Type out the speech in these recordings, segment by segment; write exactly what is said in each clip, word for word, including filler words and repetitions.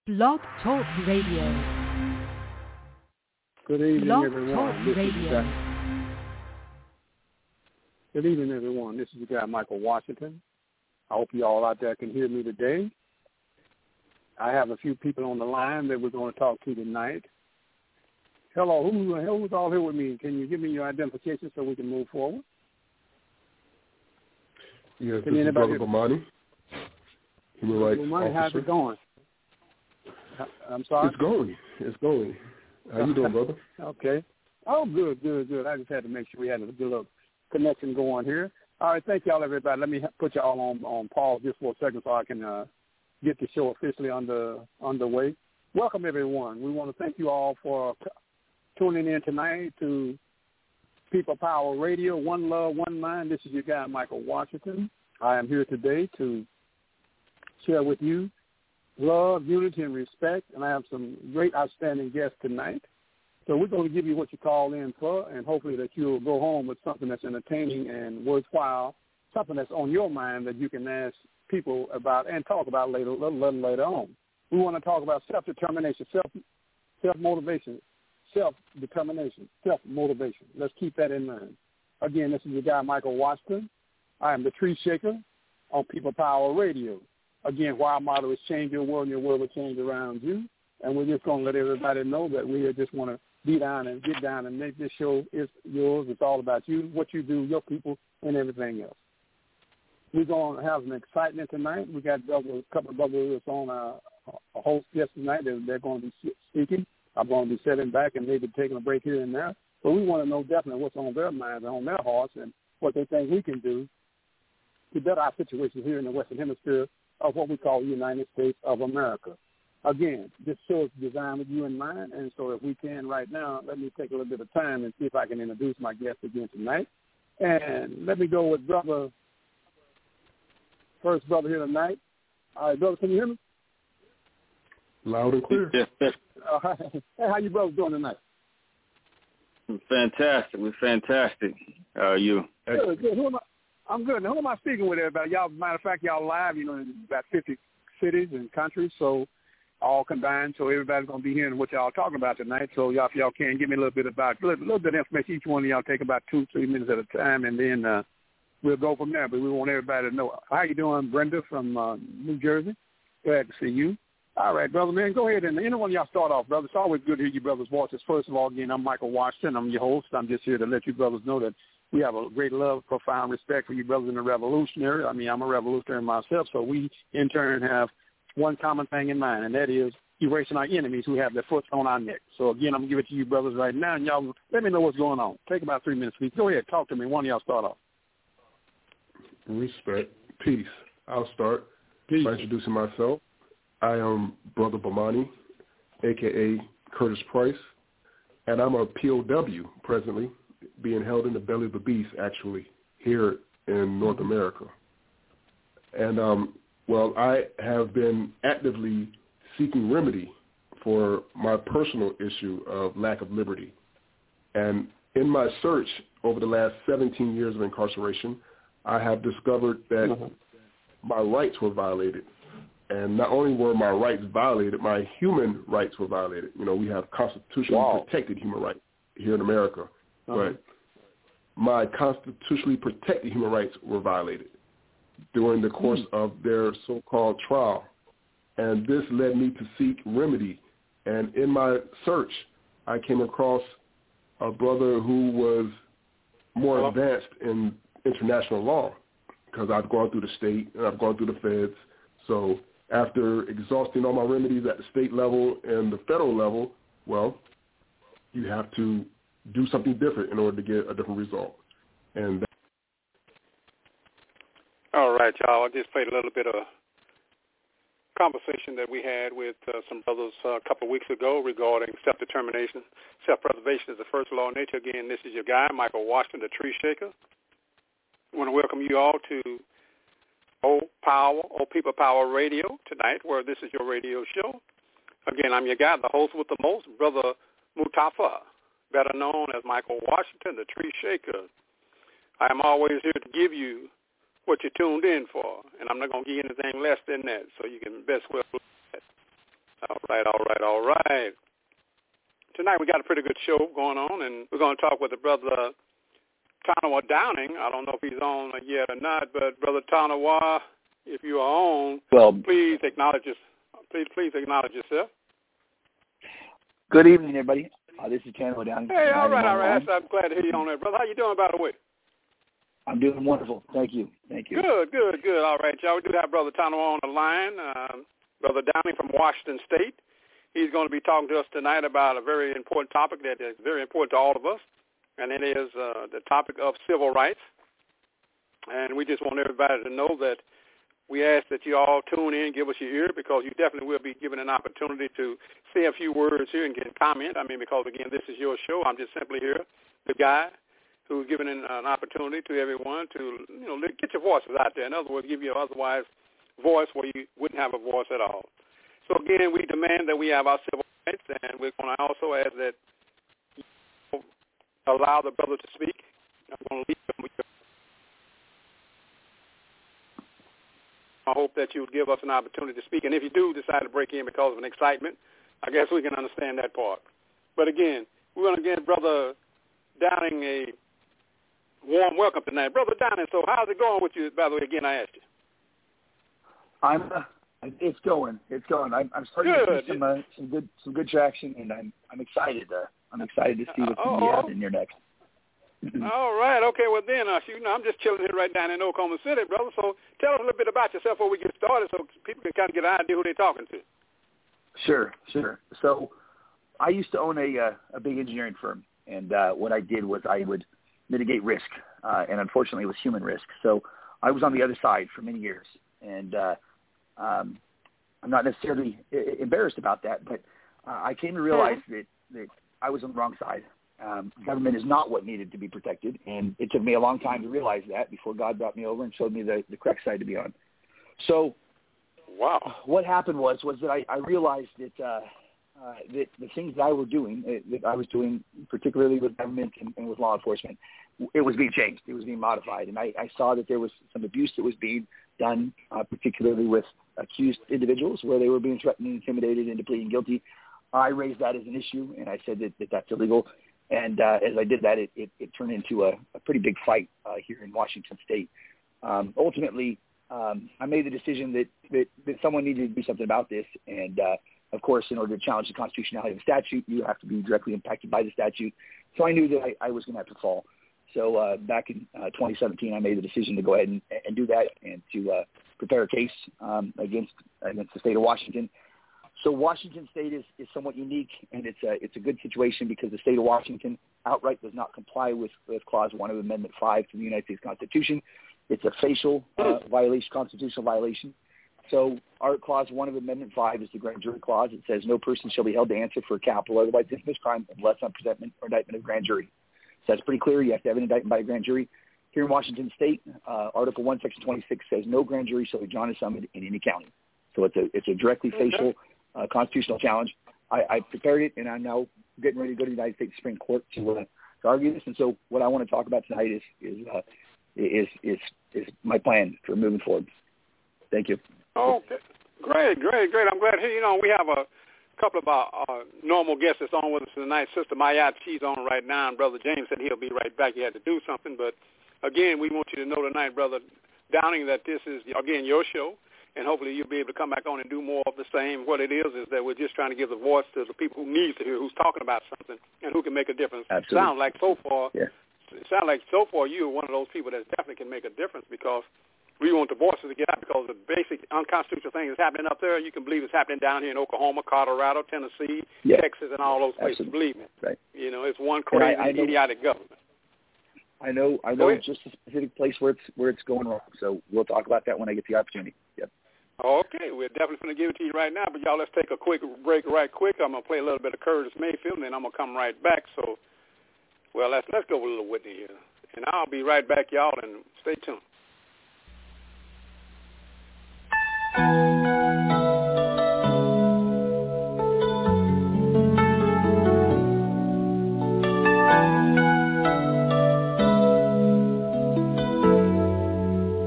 Blog Talk Radio. Good evening, Blog everyone. Talk This Radio. is guy. Good evening, everyone. This is the guy, Michael Washington. I hope you all out there can hear me today. I have a few people on the line that we're going to talk to tonight. Hello, who, who's all here with me? Can you give me your identification so we can move forward? Yes, can this is Brother Bomani, Human Rights Bomani, Officer. how's it going? I'm sorry? It's going. It's going. How you doing, brother? Okay. Oh, good, good, good. I just had to make sure we had a good little connection going here. All right, thank y'all, everybody. Let me put y'all on, on pause just for a second so I can uh, get the show officially under underway. Welcome, everyone. We want to thank you all for t- tuning in tonight to People Power Radio, One Love, One Mind. This is your guy, Michael Washington. I am here today to share with you love, unity, and respect, and I have some great, outstanding guests tonight. So we're going to give you what you call in for, and hopefully that you'll go home with something that's entertaining and worthwhile, something that's on your mind that you can ask people about and talk about later, a little, little later on. We want to talk about self-determination, self, self-motivation, self-determination, self-motivation. Let's keep that in mind. Again, this is your guy, Michael Washington. I am the Tree Shaker on People Power Radio. Again, why our motto is change your world and your world will change around you. And we're just going to let everybody know that we just want to be down and get down and make this show is yours. It's all about you, what you do, your people, and everything else. We're going to have some excitement tonight. We got a couple of brothers on our a host guest tonight. They're, they're going to be speaking. I'm going to be sitting back and maybe taking a break here and there. But we want to know definitely what's on their minds and on their hearts and what they think we can do to better our situation here in the Western Hemisphere of what we call the United States of America. Again, this show is designed with you in mind, and so if we can right now, let me take a little bit of time and see if I can introduce my guest again tonight. And let me go with brother, first brother here tonight. All right, brother, can you hear me? Loud and clear. Yes, yes. All right. Hey, how you brothers doing tonight? Fantastic. We're fantastic. How are you? Good, good. Who am I? I'm good. Now, who am I speaking with, everybody? Y'all, matter of fact, y'all live, you know, in about fifty cities and countries, so all combined. So everybody's going to be hearing what y'all talking about tonight. So y'all, if y'all can, give me a little bit about, a little, little bit of information. Each one of y'all take about two, three minutes at a time, and then uh, we'll go from there. But we want everybody to know. How you doing, Brenda from uh, New Jersey? Glad to see you. All right, brother, man, go ahead. And any one of y'all start off, brother. It's always good to hear you brothers' voices. First of all, again, I'm Michael Washington. I'm your host. I'm just here to let you brothers know that we have a great love, profound respect for you brothers in the revolutionary. I mean, I'm a revolutionary myself, so we, in turn, have one common thing in mind, and that is erasing our enemies who have their foot on our neck. So, again, I'm going to give it to you brothers right now, and y'all let me know what's going on. Take about three minutes, please. Go ahead. Talk to me. One of y'all start off. Respect. Peace. I'll start Peace. by introducing myself. I am Brother Bomani, a k a. Curtis Price, and I'm a P O W presently, being held in the belly of the beast, actually, here in North America. And, um, well, I have been actively seeking remedy for my personal issue of lack of liberty. And in my search over the last seventeen years of incarceration, I have discovered that mm-hmm. my rights were violated. And not only were my rights violated, my human rights were violated. You know, we have constitutionally wow. protected human rights here in America. Uh-huh. But my constitutionally protected human rights were violated during the course mm. of their so-called trial. And this led me to seek remedy. And in my search, I came across a brother who was more Hello? advanced in international law, because I've gone through the state and I've gone through the feds. So after exhausting all my remedies at the state level and the federal level, well, you have to do something different in order to get a different result. And that- all right, y'all. I just played a little bit of conversation that we had with uh, some brothers uh, a couple of weeks ago regarding self-determination. Self-preservation is the first law of nature. Again, this is your guy, Michael Washington, the Tree Shaker. I want to welcome you all to O Power, O People Power Radio tonight, where this is your radio show. Again, I'm your guy, the host with the most, Brother Mutafa, better known as Michael Washington, the Tree Shaker. I am always here to give you what you tuned in for, and I'm not going to give you anything less than that, so you can best well look at it. All right, all right, all right. Tonight we got a pretty good show going on, and we're going to talk with the brother Tanawa Downing. I don't know if he's on yet or not, but Brother Tanawa, if you are on, well, please acknowledge us. Please, please acknowledge yourself. Good evening, everybody. Uh, this is Tanawa Downing. Hey, all right, all right. I'm glad to hear you on there, brother. How you doing, by the way? I'm doing wonderful. Thank you. Thank you. Good, good, good. All right, y'all. We do have Brother Tanawa on the line, um, Brother Downing from Washington State. He's going to be talking to us tonight about a very important topic that is very important to all of us, and it is uh, the topic of civil rights. And we just want everybody to know that we ask that you all tune in, give us your ear, because you definitely will be given an opportunity to say a few words here and get comment. I mean, because, again, this is your show. I'm just simply here, the guy who's giving an, an opportunity to everyone to, you know, get your voices out there. In other words, give you an otherwise voice where you wouldn't have a voice at all. So, again, we demand that we have our civil rights, and we're going to also ask that you allow the brother to speak. I'm going to leave him with you. I hope that you would give us an opportunity to speak. And if you do decide to break in because of an excitement, I guess we can understand that part. But, again, we're going to give Brother Downing a warm welcome tonight. Brother Downing, so how's it going with you? By the way, again, I asked you. I'm. Uh, it's going. It's going. I'm, I'm starting good. to see some uh, some good some good traction, and I'm I'm excited. Uh, I'm excited to see what's going to be happening here next. All right. Okay. Well, then, uh, you know, I'm just chilling here right down in Oklahoma City, brother. So tell us a little bit about yourself before we get started, so people can kind of get an idea who they're talking to. Sure. Sure. So, I used to own a uh, a big engineering firm, and uh, what I did was I would mitigate risk, uh, and unfortunately, it was human risk. So, I was on the other side for many years, and uh, um, I'm not necessarily embarrassed about that, but uh, I came to realize mm-hmm. that that I was on the wrong side. Um, government is not what needed to be protected, and it took me a long time to realize that before God brought me over and showed me the, the correct side to be on. So, wow, what happened was was that I, I realized that uh, uh, that the things that I were doing, uh, that I was doing, particularly with government and, and with law enforcement, it was being changed, it was being modified, and I, I saw that there was some abuse that was being done, uh, particularly with accused individuals, where they were being threatened and intimidated into pleading guilty. I raised that as an issue, and I said that, that that's illegal. And uh, as I did that, it, it, it turned into a, a pretty big fight uh, here in Washington State. Um, ultimately, um, I made the decision that, that, that someone needed to do something about this. And, uh, of course, in order to challenge the constitutionality of the statute, you have to be directly impacted by the statute. So I knew that I, I was going to have to fall. So uh, back in uh, twenty seventeen, I made the decision to go ahead and, and do that and to uh, prepare a case um, against against the state of Washington. So Washington State is, is somewhat unique, and it's a it's a good situation because the state of Washington outright does not comply with, with Clause one of Amendment five to the United States Constitution. It's a facial uh, violation, constitutional violation. So our Clause one of Amendment five is the grand jury clause. It says no person shall be held to answer for a capital or otherwise infamous crime unless on presentment or indictment of grand jury. So that's pretty clear. You have to have an indictment by a grand jury. Here in Washington State, uh, Article one, Section twenty-six says no grand jury shall be drawn and summoned in any county. So it's a it's a directly facial Uh, constitutional challenge. I, I prepared it, and I'm now getting ready to go to the United States Supreme Court to, uh, to argue this. And so, what I want to talk about tonight is is uh, is, is is my plan for moving forward. Thank you. Okay, great, great, great. I'm glad to hear. You know, we have a couple of our uh, normal guests that's on with us tonight. Sister Mayat, she's on right now, and Brother James said he'll be right back. He had to do something, but again, we want you to know tonight, Brother Downing, that this is again your show. And hopefully you'll be able to come back on and do more of the same. What it is is that we're just trying to give the voice to the people who need to hear, who's talking about something, and who can make a difference. Absolutely. Sounds like so far, yeah. it sounds like so far you're one of those people that definitely can make a difference because we want the voices to get out because the basic unconstitutional thing is happening up there. You can believe it's happening down here in Oklahoma, Colorado, Tennessee, yeah. Texas, and all those places. Absolutely. Believe me. Right. You know, it's one crazy, I, I know, idiotic government. I know, I know just a specific place where it's where it's going wrong. So we'll talk about that when I get the opportunity. Yep. Okay, we're definitely going to give it to you right now, but y'all, let's take a quick break right quick. I'm going to play a little bit of Curtis Mayfield, and then I'm going to come right back. So, well, let's let's go with a little Whitney here. And I'll be right back, y'all, and stay tuned.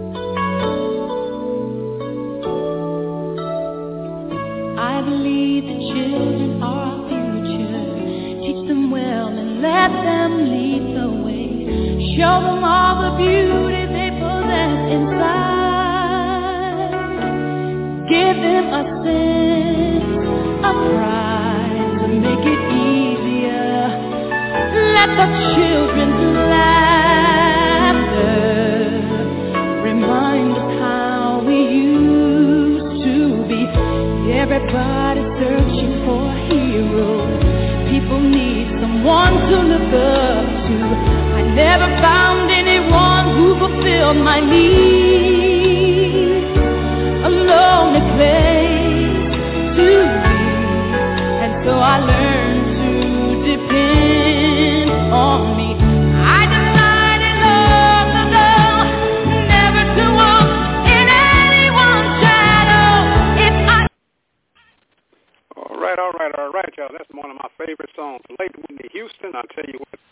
I believe the children are our future. Teach them well and let them lead the way. Show them all the beauty they possess inside. Give them a sense of pride to make it easier. Let the children's laughter remind us how we used to be. Everybody's searching for a hero. People need someone to look up to. I never found anyone who fulfilled my needs. A lonely place to be, and so I learned to depend on me. I decided long ago never to walk in anyone's shadow. If I All right, all right, all right, y'all. That's one of my favorite songs. Lady Whitney Houston, I'll tell you what.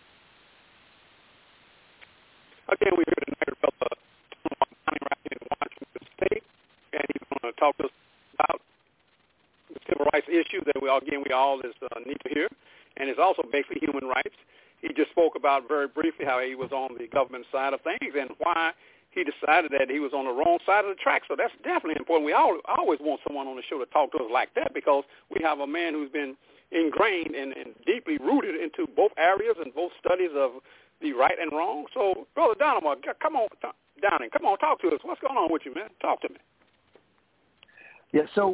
Again, we're here tonight with Brother Tom right here in Washington State, and he's going to talk to us about the civil rights issue that we all, again, we all is, uh, need to hear, and it's also basically human rights. He just spoke about very briefly how he was on the government side of things and why he decided that he was on the wrong side of the track. So that's definitely important. We all, always want someone on the show to talk to us like that because we have a man who's been ingrained and, and deeply rooted into both areas and both studies of the right and wrong. So, Brother Dynamo, come on, Downing, come on, talk to us. What's going on with you, man? Talk to me. Yeah, so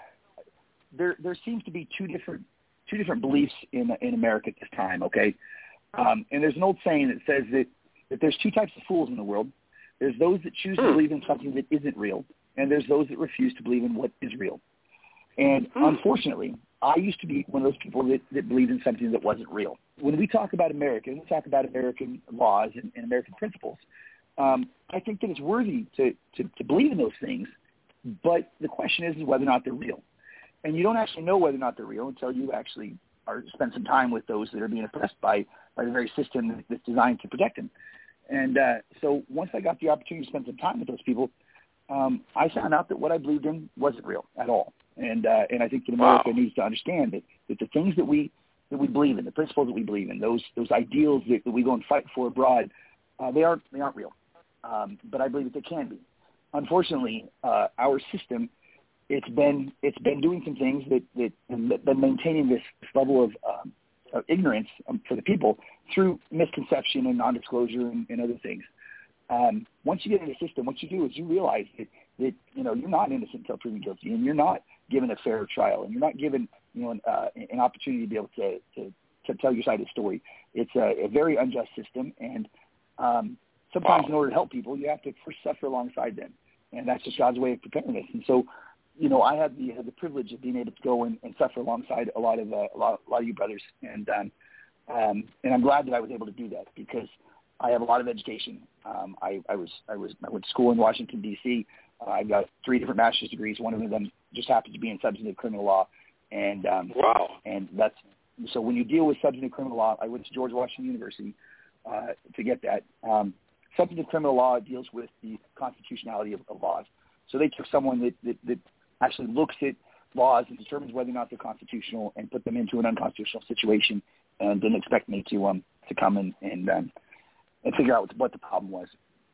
there there seems to be two different two different beliefs in in America at this time, okay? Um, and there's an old saying that says that, that there's two types of fools in the world. There's those that choose to believe in something that isn't real, and there's those that refuse to believe in what is real. And unfortunately, I used to be one of those people that, that believed in something that wasn't real. When we talk about America, we talk about American laws and, and American principles, um, I think that it's worthy to, to, to believe in those things, but the question is, is whether or not they're real. And you don't actually know whether or not they're real until you actually are spend some time with those that are being oppressed by, by the very system that's designed to protect them. And uh, so once I got the opportunity to spend some time with those people, um, I found out that what I believed in wasn't real at all. And uh, and I think that America wow. needs to understand that, that the things that we that we believe in, the principles that we believe in, those those ideals that, that we go and fight for abroad, uh, they aren't they aren't real. Um, but I believe that they can be. Unfortunately, uh, our system it's been it's been doing some things that that have been maintaining this level of, um, of ignorance um, for the people through misconception and non-disclosure and, and other things. Um, once you get in the system, what you do is you realize that, that you know you're not innocent until proven guilty, and you're not given a fair trial, and you're not given you know an, uh, an opportunity to be able to, to, to tell your side of the story. It's a, a very unjust system, and um, sometimes wow. in order to help people, you have to first suffer alongside them, and that's just God's way of preparing us. And so, you know, I had the had the privilege of being able to go and, and suffer alongside a lot of uh, a lot a lot of you brothers, and um, um, and I'm glad that I was able to do that because I have a lot of education. Um, I, I was I was I went to school in Washington D C Uh, I've got three different master's degrees. One of them just happens to be in substantive criminal law, and um, wow. And that's so when you deal with substantive criminal law, I went to George Washington University uh, to get that. Um, substantive criminal law deals with the constitutionality of, of laws. So they took someone that, that, that actually looks at laws and determines whether or not they're constitutional and put them into an unconstitutional situation, and didn't expect me to um to come and and um, and figure out what, what the problem was.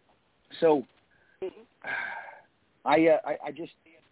So I, uh, I I just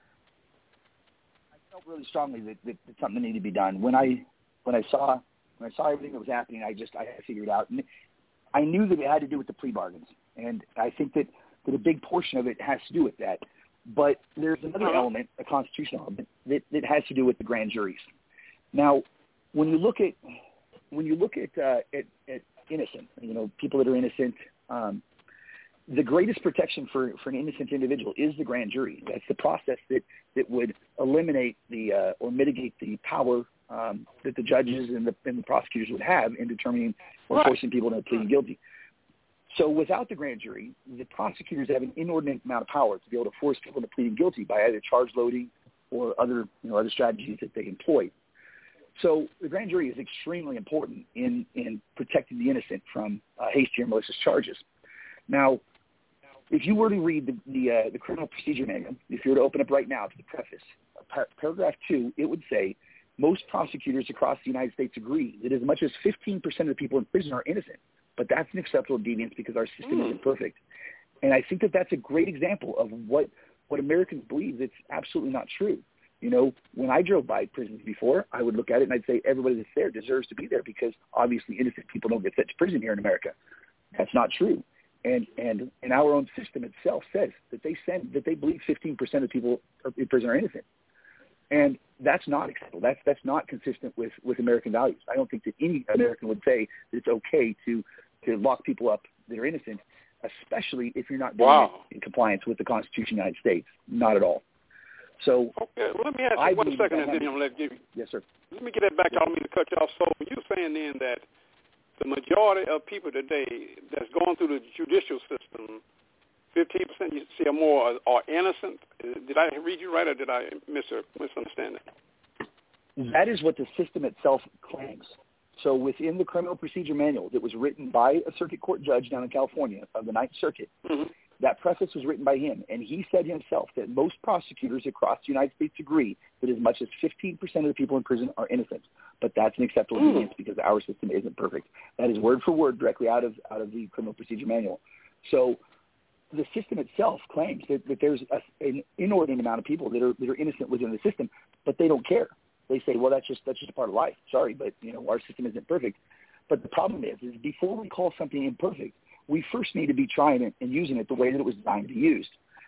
I felt really strongly that, that, that something needed to be done. When I when I saw when I saw everything that was happening, I just I had to figure it out. And I knew that it had to do with the plea bargains, and I think that, that a big portion of it has to do with that. But there's another uh-huh. element, a constitutional element, that, that has to do with the grand juries. Now, when you look at when you look at uh, at, at innocent, you know, people that are innocent, um, the greatest protection for, for an innocent individual is the grand jury. That's the process that, that would eliminate the uh, or mitigate the power um, that the judges and the, and the prosecutors would have in determining or right. forcing people to plead guilty. So without the grand jury, the prosecutors have an inordinate amount of power to be able to force people to plead guilty by either charge loading or other, you know, other strategies that they employ. So the grand jury is extremely important in, in protecting the innocent from uh, hasty or malicious charges. Now, if you were to read the the, uh, the criminal procedure manual, if you were to open up right now to the preface, par- paragraph two, it would say most prosecutors across the United States agree that as much as fifteen percent of the people in prison are innocent, but that's an acceptable deviance because our system mm. isn't perfect. And I think that that's a great example of what, what Americans believe that's absolutely not true. You know, when I drove by prisons before, I would look at it and I'd say everybody that's there deserves to be there because obviously innocent people don't get sent to prison here in America. That's not true. And and and our own system itself says that they send that they believe fifteen percent of people in prison are innocent. And that's not acceptable. That's that's not consistent with, with American values. I don't think that any American would say that it's okay to, to lock people up that are innocent, especially if you're not doing wow. it in compliance with the Constitution of the United States. Not at all. So okay, well, let me ask you I one second, and that then I'm going to give you. Yes, sir. Let me get that back. I don't mean to cut you off. So you're saying then that the majority of people today that's going through the judicial system, fifteen percent you see or more are, are innocent. Did I read you right, or did I mis- misunderstand that? That is what the system itself claims. So within the criminal procedure manual that was written by a circuit court judge down in California of the Ninth Circuit, mm-hmm. that preface was written by him, and he said himself that most prosecutors across the United States agree that as much as fifteen percent of the people in prison are innocent. But that's an acceptable mm. deviance because our system isn't perfect. That is word for word directly out of out of the criminal procedure manual. So the system itself claims that, that there's a, an inordinate amount of people that are that are innocent within the system, but they don't care. They say, well, that's just that's just a part of life. Sorry, but you know our system isn't perfect. But the problem is, is before we call something imperfect, we first need to be trying it and using it the way that it was designed to be used.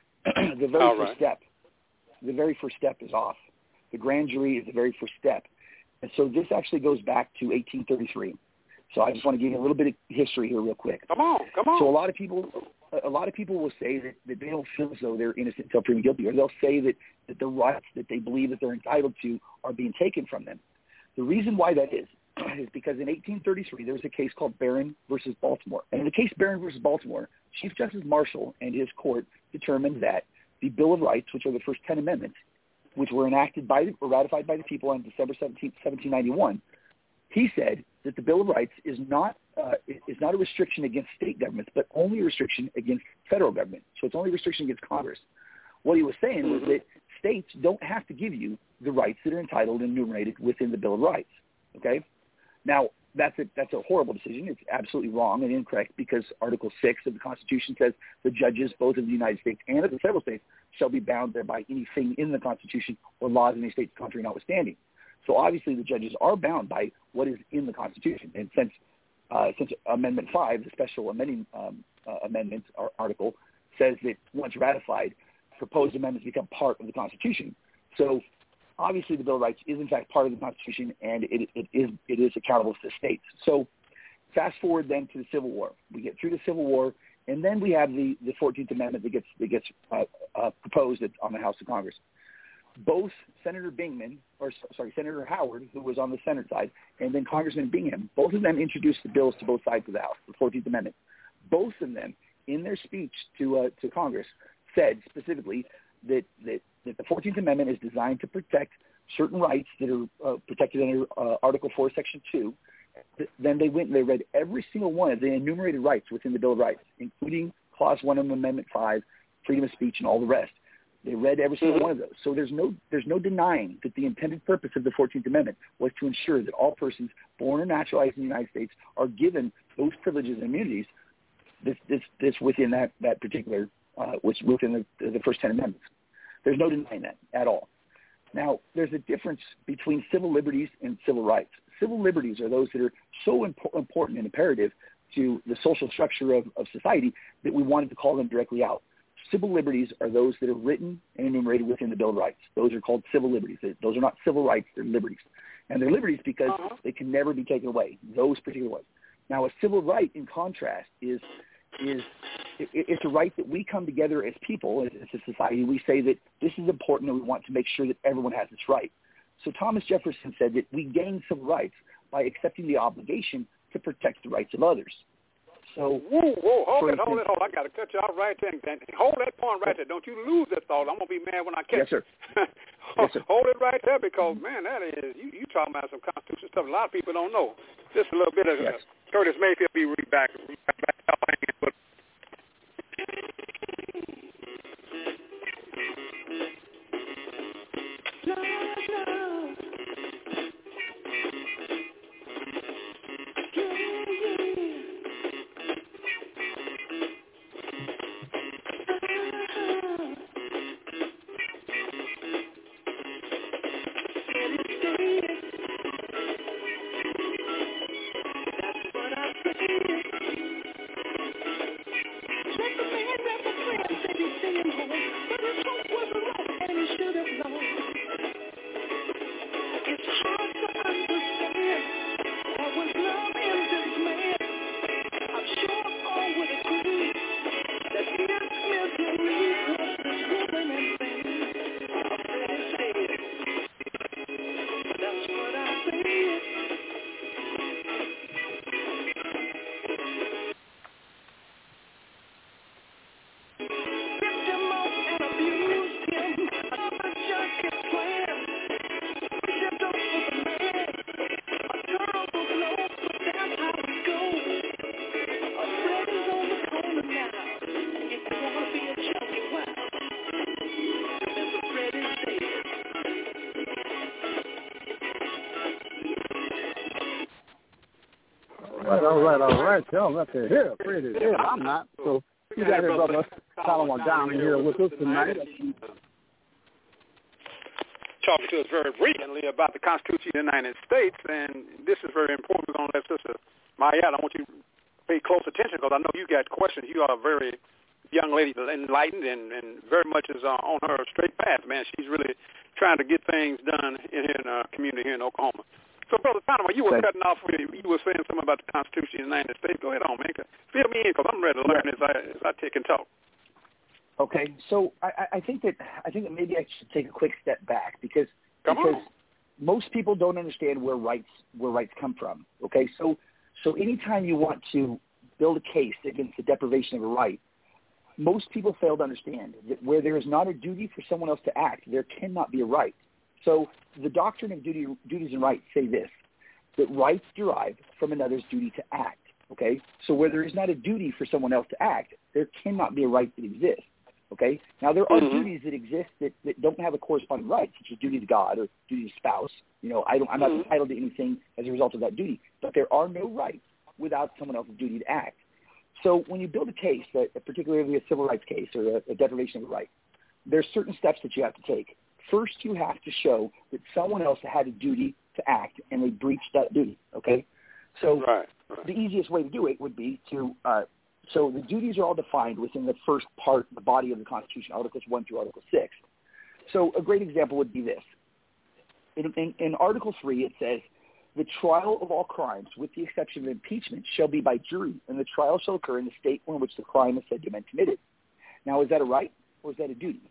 the very All first right. step, the very first step is off. The grand jury is the very first step. And so this actually goes back to eighteen thirty-three. So I just want to give you a little bit of history here real quick. Come on, come on. So a lot of people, a lot of people will say that, that they don't feel as though they're innocent until proven guilty, or they'll say that, that the rights that they believe that they're entitled to are being taken from them. The reason why that is, is because in eighteen thirty-three, there was a case called Barron versus Baltimore. And in the case Barron versus Baltimore, Chief Justice Marshall and his court determined that the Bill of Rights, which are the first ten amendments, which were enacted by or ratified by the people on December seventeenth, seventeen ninety-one, he said that the Bill of Rights is not uh, is not a restriction against state governments, but only a restriction against federal government. So it's only a restriction against Congress. What he was saying mm-hmm. was that states don't have to give you the rights that are entitled and enumerated within the Bill of Rights. Okay? Now, that's a, that's a horrible decision. It's absolutely wrong and incorrect because Article six of the Constitution says the judges, both of the United States and of the several states, shall be bound thereby anything in the Constitution or laws in any state's country notwithstanding. So obviously the judges are bound by what is in the Constitution. And since uh, since Amendment five, the special amending um, uh, amendment or article, says that once ratified, proposed amendments become part of the Constitution. So obviously the Bill of Rights is in fact part of the Constitution, and it, it is it is accountable to the states. So fast forward then to the Civil War. We get through the Civil War, and then we have the, the fourteenth Amendment that gets that gets uh, uh, proposed at, on the House of Congress. Both Senator Bingham, or sorry, Senator Howard, who was on the Senate side, and then Congressman Bingham, both of them introduced the bills to both sides of the House, the fourteenth Amendment. Both of them, in their speech to uh, to Congress, said specifically that, that, that the fourteenth Amendment is designed to protect certain rights that are uh, protected under uh, Article four, Section two. Then they went and they read every single one of the enumerated rights within the Bill of Rights, including Clause one of Amendment five, freedom of speech, and all the rest. They read every single mm-hmm. one of those. So there's no there's no denying that the intended purpose of the fourteenth Amendment was to ensure that all persons born or naturalized in the United States are given those privileges and immunities this this, this within that, that particular, uh, which within the, the first ten amendments. There's no denying that at all. Now, there's a difference between civil liberties and civil rights. Civil liberties are those that are so impo- important and imperative to the social structure of, of society that we wanted to call them directly out. Civil liberties are those that are written and enumerated within the Bill of Rights. Those are called civil liberties. Those are not civil rights, they're liberties. And they're liberties because uh-huh. they can never be taken away, those particular ones. Now, a civil right, in contrast, is is it, it's a right that we come together as people, as, as a society. We say that this is important and we want to make sure that everyone has this right. So Thomas Jefferson said that we gain civil rights by accepting the obligation to protect the rights of others. So, whoa, whoa, hold it, hold it, hold it. I got to cut you off right there. And hold that point right there. Don't you lose that thought. I'm going to be mad when I catch yes, sir. hold, yes, sir. Hold it right there because, man, that is, you, you talking about some Constitution stuff a lot of people don't know. Just a little bit of yes. uh, Curtis Mayfield be right back. back, back but All right, all right. Tell them that's it. Here, Fred is here. I'm not. So you got here, brother Solomon down here with us tonight. Talking to us very recently about the Constitution of the United States, and this is very important. We're going to let Sister Mayette, I want you to pay close attention because I know you got questions. You are a very young lady, enlightened, and, and very much is uh, on her straight path, man. She's really trying to get things done in, in our community here in Oklahoma. So, Brother Panama, you were cutting off when you were saying something about the Constitution of the United States. Go ahead on, man. Fill me in because I'm ready to learn as I, as I take and talk. Okay, so I, I think that I think that maybe I should take a quick step back because Come because on. most people don't understand where rights where rights come from. Okay, so so anytime you want to build a case against the deprivation of a right, most people fail to understand that where there is not a duty for someone else to act, there cannot be a right. So the doctrine of duty, duties and rights say this, that rights derive from another's duty to act, okay? So where there is not a duty for someone else to act, there cannot be a right that exists, okay? Now, there are mm-hmm. duties that exist that, that don't have a corresponding right, such as duty to God or duty to spouse. You know, I don't, I'm not mm-hmm. entitled to anything as a result of that duty, but there are no rights without someone else's duty to act. So when you build a case, particularly a civil rights case or a, a deprivation of a right, there's certain steps that you have to take. First, you have to show that someone else had a duty to act, and they breached that duty, okay? So right, right. the easiest way to do it would be to uh, – so the duties are all defined within the first part, the body of the Constitution, Articles one through Article six. So a great example would be this. In, in, in Article three, it says, the trial of all crimes, with the exception of impeachment, shall be by jury, and the trial shall occur in the state in which the crime is said to have been committed. Now, is that a right or is that a duty?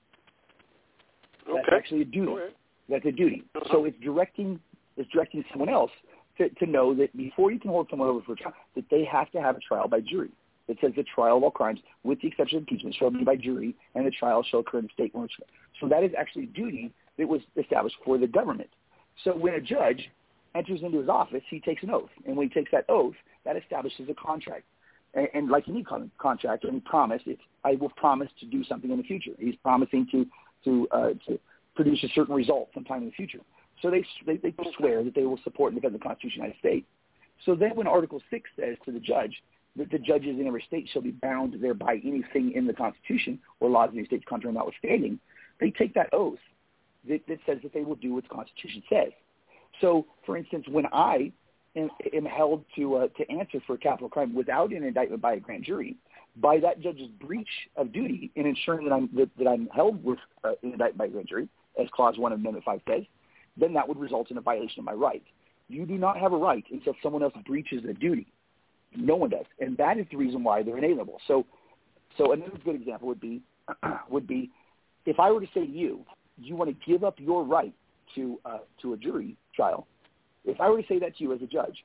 That's okay. actually a duty. That's a duty. Uh-huh. So it's directing it's directing someone else to, to know that before you can hold someone over for a trial, that they have to have a trial by jury. It says the trial of all crimes, with the exception of impeachment, shall be by jury, and the trial shall occur in the state in which. So that is actually a duty that was established for the government. So when a judge enters into his office, he takes an oath, and when he takes that oath, that establishes a contract. And, and like any con- contract or any promise, it's I will promise to do something in the future. He's promising to to uh, to produce a certain result sometime in the future. So they, they they swear that they will support and defend the Constitution of the United States. So then when Article six says to the judge that the judges in every state shall be bound thereby anything in the Constitution or laws of any state's contrary notwithstanding, they take that oath that, that says that they will do what the Constitution says. So, for instance, when I am, am held to uh, to answer for a capital crime without an indictment by a grand jury, by that judge's breach of duty in ensuring that I'm that, that I'm held with uh, an indictment by a grand jury, as Clause one of Amendment five says, then that would result in a violation of my right. You do not have a right until someone else breaches a duty. No one does, and that is the reason why they're inalienable. So, so another good example would be would be if I were to say to you, you want to give up your right to uh, to a jury trial. If I were to say that to you as a judge,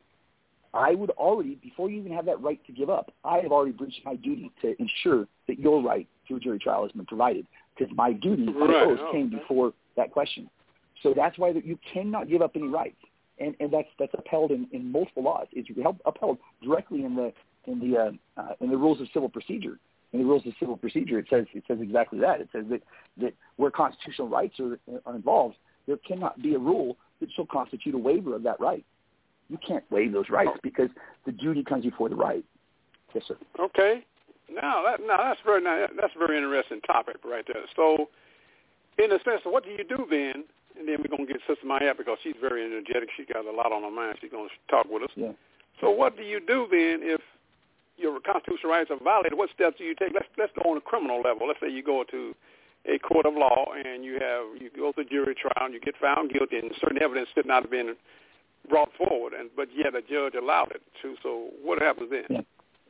I would already, before you even have that right to give up, I have already breached my duty to ensure that your right to a jury trial has been provided, because my duty right. by oath oh, came okay. before that question. So that's why that you cannot give up any rights, and and that's that's upheld in, in multiple laws. It's upheld directly in the in the uh, uh, in the rules of civil procedure. In the rules of civil procedure, it says it says exactly that. It says that that where constitutional rights are are involved, there cannot be a rule that shall constitute a waiver of that right. You can't waive those rights because the duty comes before the right. Yes, sir. Okay. Now, that, now that's very now, that's a very interesting topic right there. So, in a sense, what do you do then and then we're going to get Sister Maya because she's very energetic. She got a lot on her mind. She's going to talk with us. Yeah. So what do you do then if your constitutional rights are violated? What steps do you take? Let's let's go on a criminal level. Let's say you go to a court of law and you have you go to jury trial and you get found guilty and certain evidence should not have been brought forward, and but yet a judge allowed it to. So what happens then? Yeah.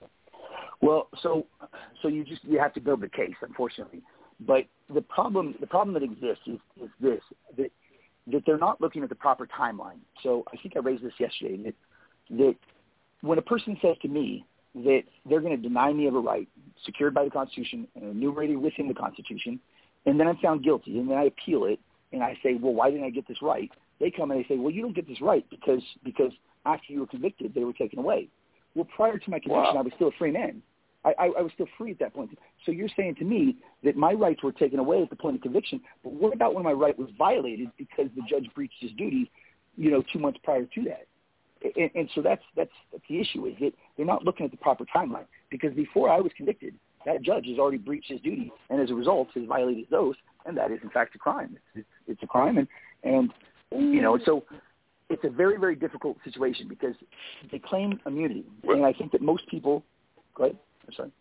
Well, so so you just you have to build the case, unfortunately. But the problem the problem that exists is, is this that that they're not looking at the proper timeline. So I think I raised this yesterday that that when a person says to me that they're going to deny me of a right secured by the Constitution and enumerated within the Constitution, and then I'm found guilty, and then I appeal it, and I say, well, why didn't I get this right? They come and they say, well, you don't get this right because because after you were convicted, they were taken away. Well, prior to my conviction, Wow. I was still a free man. I, I, I was still free at that point. So you're saying to me that my rights were taken away at the point of conviction, but what about when my right was violated because the judge breached his duty, you know, two months prior to that? And, and so that's, that's that's the issue, is that they're not looking at the proper timeline, because before I was convicted, that judge has already breached his duty, and as a result has violated his oath, and that is in fact a crime. It's, it's, it's a crime, and, and you know, so it's a very, very difficult situation because they claim immunity, and I think that most people – go ahead. I'm sorry.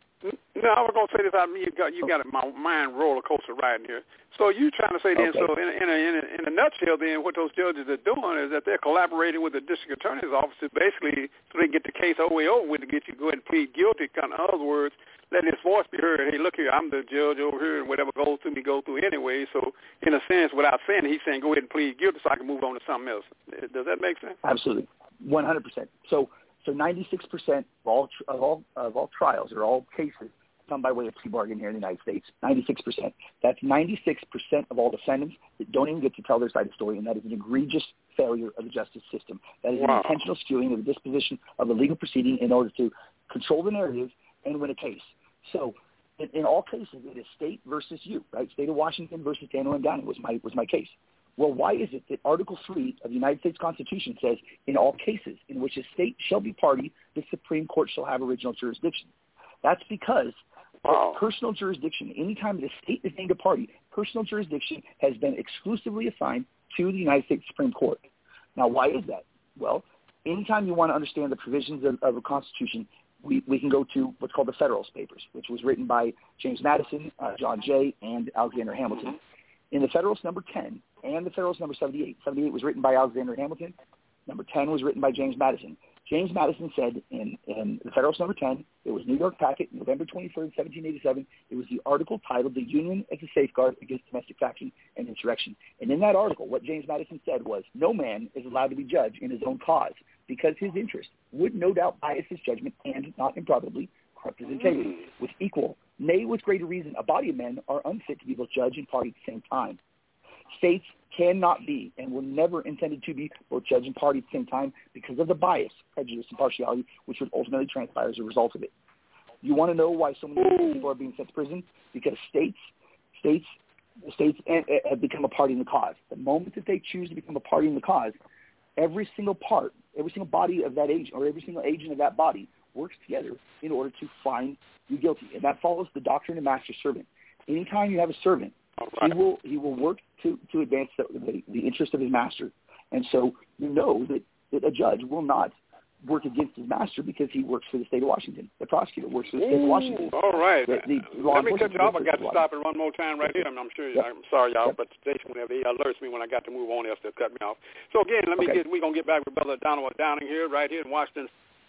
No, I was going to say this. I mean, you got you got my mind roller coaster riding here. So you trying to say then? Okay. So in a, in, a, in, a, in a nutshell, then what those judges are doing is that they're collaborating with the district attorney's office, basically, so they can get the case over over with to get you to go ahead and plead guilty. Kind of other words, letting his voice be heard. Hey, look here, I'm the judge over here, and whatever goes through me goes through anyway. So in a sense, without saying it, he's saying go ahead and plead guilty so I can move on to something else. Does that make sense? Absolutely, one hundred percent. So. So ninety-six percent of all of all of all trials or all cases come by way of plea bargain here in the United States. ninety-six percent. That's ninety-six percent of all defendants that don't even get to tell their side of the story, and that is an egregious failure of the justice system. That is Wow. an intentional skewing of the disposition of the legal proceeding in order to control the narrative and win a case. So in, in all cases, it is state versus you, right? State of Washington versus Daniel M. Downing was my was my case. Well, why is it that Article three of the United States Constitution says, in all cases in which a state shall be party, the Supreme Court shall have original jurisdiction? That's because Wow. personal jurisdiction, anytime the state is named a party, personal jurisdiction has been exclusively assigned to the United States Supreme Court. Now, why is that? Well, anytime you want to understand the provisions of, of a Constitution, we, we can go to what's called the Federalist Papers, which was written by James Madison, uh, John Jay, and Alexander Hamilton. In the Federalist number ten and the Federalist number seventy-eight, seventy-eight was written by Alexander Hamilton. Number ten was written by James Madison. James Madison said in, in the Federalist number ten, it was New York Packet, November twenty-third, seventeen eighty-seven. It was the article titled "The Union as a Safeguard Against Domestic Faction and Insurrection." And in that article, what James Madison said was, no man is allowed to be judge in his own cause because his interest would no doubt bias his judgment and, not improbably, corrupt his integrity. With equal, nay, with greater reason, a body of men are unfit to be both judge and party at the same time. States cannot be and were never intended to be both judge and party at the same time because of the bias, prejudice, and partiality which would ultimately transpire as a result of it. You want to know why so many people are being sent to prison? Because states, states, states have become a party in the cause. The moment that they choose to become a party in the cause, every single part, every single body of that agent or every single agent of that body works together in order to find you guilty. And that follows the doctrine of master-servant. Anytime you have a servant, he will he will work to, to advance the, the, the interest of his master. And so you know that, that a judge will not work against his master because he works for the state of Washington. The prosecutor works for the state of Washington. All right. The, the Let me cut you off. I got to stop it one more time right here. I'm, I'm sure. Yep. I'm sorry, y'all, Yep. but the station whenever he alerts me when I got to move on, else they'll cut me off. So again, let me Okay. get. We're gonna get back with Brother Donald Downing here, right here in Washington,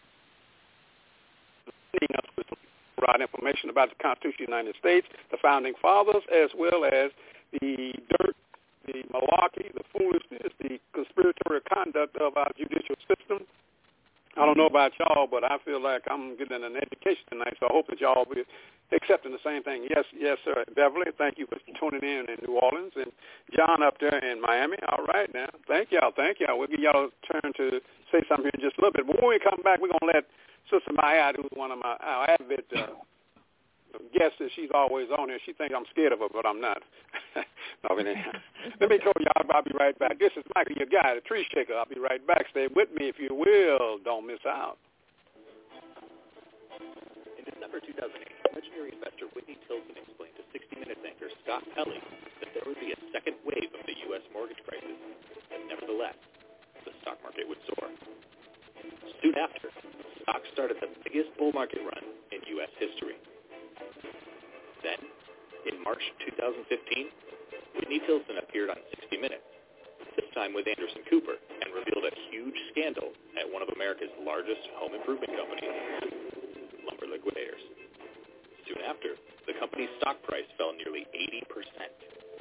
leading us with some right information about the Constitution of the United States, the founding fathers, as well as the dirt, the malarkey, the foolishness, the conspiratorial conduct of our judicial system. I don't know about y'all, but I feel like I'm getting an education tonight, so I hope that y'all will be accepting the same thing. Yes, yes, sir. Beverly, thank you for tuning in in New Orleans, and John up there in Miami. All right, now. Thank y'all. Thank y'all. We'll give y'all a turn to say something here in just a little bit. But when we come back, we're going to let Sister Maya, who's one of my our avid uh, guests, that she's always on here. She thinks I'm scared of her, but I'm not. No, but anyhow. Let me go, y'all. I'll be right back. This is Michael, your guy, the tree shaker. I'll be right back. Stay with me if you will. Don't miss out. In December two thousand eight. legendary investor Whitney Tilson explained to sixty minutes anchor Scott Pelley that there would be a second wave of the U S mortgage crisis, but nevertheless, the stock market would soar. Soon after, stocks started the biggest bull market run in U S history. Then, in March twenty fifteen, Whitney Tilson appeared on sixty minutes, this time with Anderson Cooper, and revealed a huge scandal at one of America's largest home improvement companies, Lumber Liquidators. Soon after, the company's stock price fell nearly eighty percent.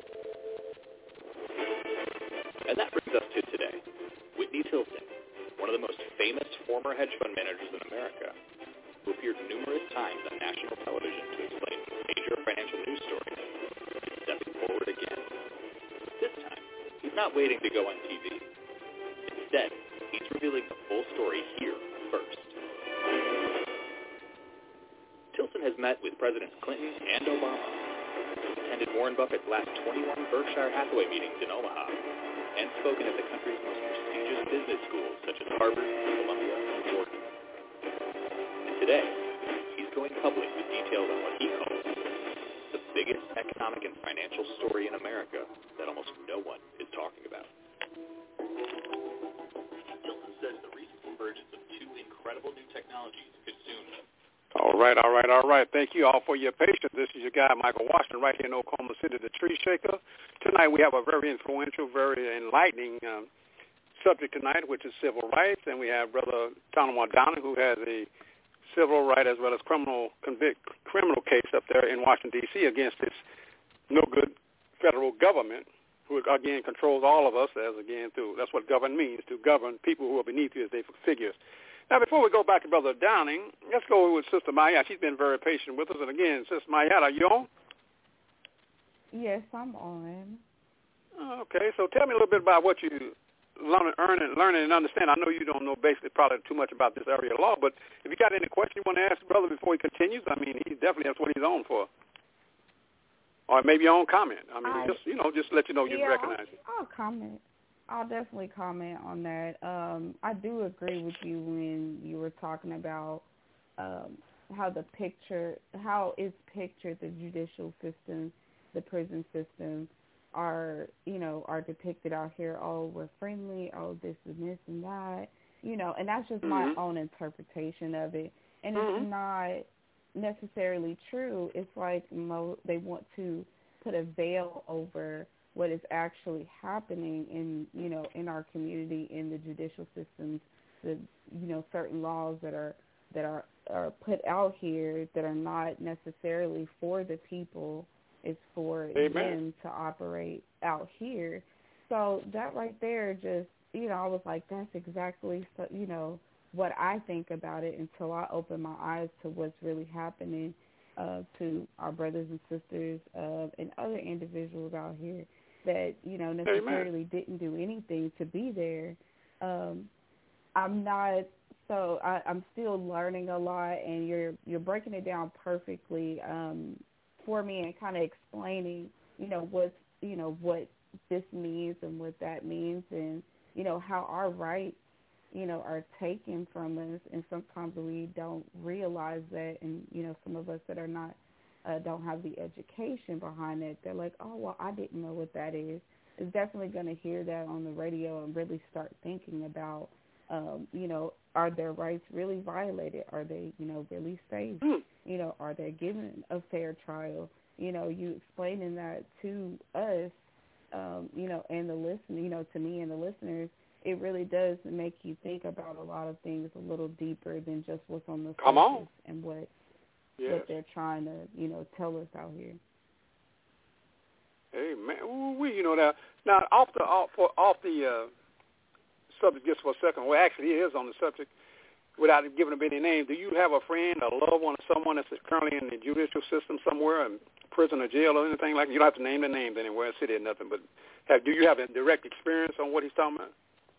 And that brings us to today. Whitney Tilson, one of the most famous former hedge fund managers in America, who appeared numerous times on national television to explain major financial news stories, is stepping forward again. This time, he's not waiting to go on T V. Instead, he's revealing the full story here first. Tilson has met with Presidents Clinton and Obama, attended Warren Buffett's last twenty-one Berkshire Hathaway meetings in Omaha, and spoken at the country's most prestigious business schools such as Harvard, Columbia, and Wharton. And today, he's going public with details on what he calls the biggest economic and financial story in America that almost no one is talking about. Tilson says the recent convergence of two incredible new technologies could soon. All right, all right, all right. Thank you all for your patience. This is your guy, Michael Washington, right here in Oklahoma City, the Tree Shaker. Tonight we have a very influential, very enlightening um, subject tonight, which is civil rights, and we have Brother Tanamo Downing, who has a civil right as well as criminal convict criminal case up there in Washington, D C against this no-good federal government, who, again, controls all of us, as, again, through, that's what govern means, to govern people who are beneath you as they figures. Now, before we go back to Brother Downing, let's go with Sister Mayat. She's been very patient with us. And, again, Sister Mayat, are you on? Yes, I'm on. Okay, so tell me a little bit about what you learn, earn and learn and understand. I know you don't know basically probably too much about this area of law, but if you got any question you want to ask the brother before he continues, I mean, he definitely that's what he's on for. Or maybe your own comment. I mean, I, just, you know, just let you know you yeah, recognize I'll, it. I'll comment. I'll definitely comment on that. Um, I do agree with you when you were talking about um, how the picture, how it's pictured, the judicial system, the prison system are, you know, are depicted out here. Oh, we're friendly. Oh, this and this and that. You know, and that's just mm-hmm. my own interpretation of it. And mm-hmm. it's not necessarily true. It's like mo- they want to put a veil over what is actually happening in, you know, in our community, in the judicial systems, the, you know, certain laws that are that are, are put out here that are not necessarily for the people. It's for Amen. them to operate out here. So that right there just, you know, I was like, that's exactly, you know, what I think about it until I open my eyes to what's really happening uh, to our brothers and sisters uh, and other individuals out here that, you know, necessarily Amen. didn't do anything to be there. Um, I'm not, so I, I'm still learning a lot, and you're you're breaking it down perfectly um, for me and kind of explaining, you know, what's, you know, what this means and what that means, and, you know, how our rights, you know, are taken from us, and sometimes we don't realize that, and, you know, some of us that are not, uh, don't have the education behind it, they're like, oh, well, I didn't know what that is. It's definitely going to hear that on the radio and really start thinking about, um, you know, are their rights really violated? Are they, you know, really safe? Mm. You know, are they given a fair trial? You know, you explaining that to us, um, you know, and the listener, you know, to me and the listeners, it really does make you think about a lot of things a little deeper than just what's on the Come surface on. and what yes. what they're trying to, you know, tell us out here. Hey man, we you know that now off the off for, off the uh, subject just for a second. Well, actually, he is on the subject. Without giving him any name, do you have a friend, a loved one, or someone that's currently in the judicial system somewhere, in prison or jail or anything like that? You don't have to name the names anywhere, city or nothing, but have, do you have a direct experience on what he's talking about?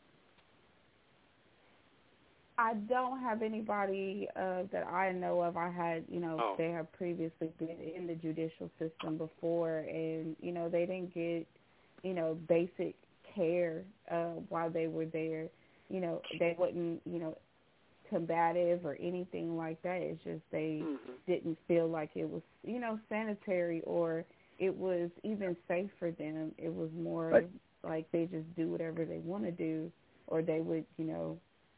I don't have anybody uh, that I know of. I had, you know, oh. they have previously been in the judicial system before, and, you know, they didn't get, you know, basic care uh, while they were there. You know, they wouldn't, you know, combative or anything like that. It's just they mm-hmm. didn't feel like it was, you know, sanitary or it was even safe for them. It was more right. like they just do whatever they want to do, or they would, you know,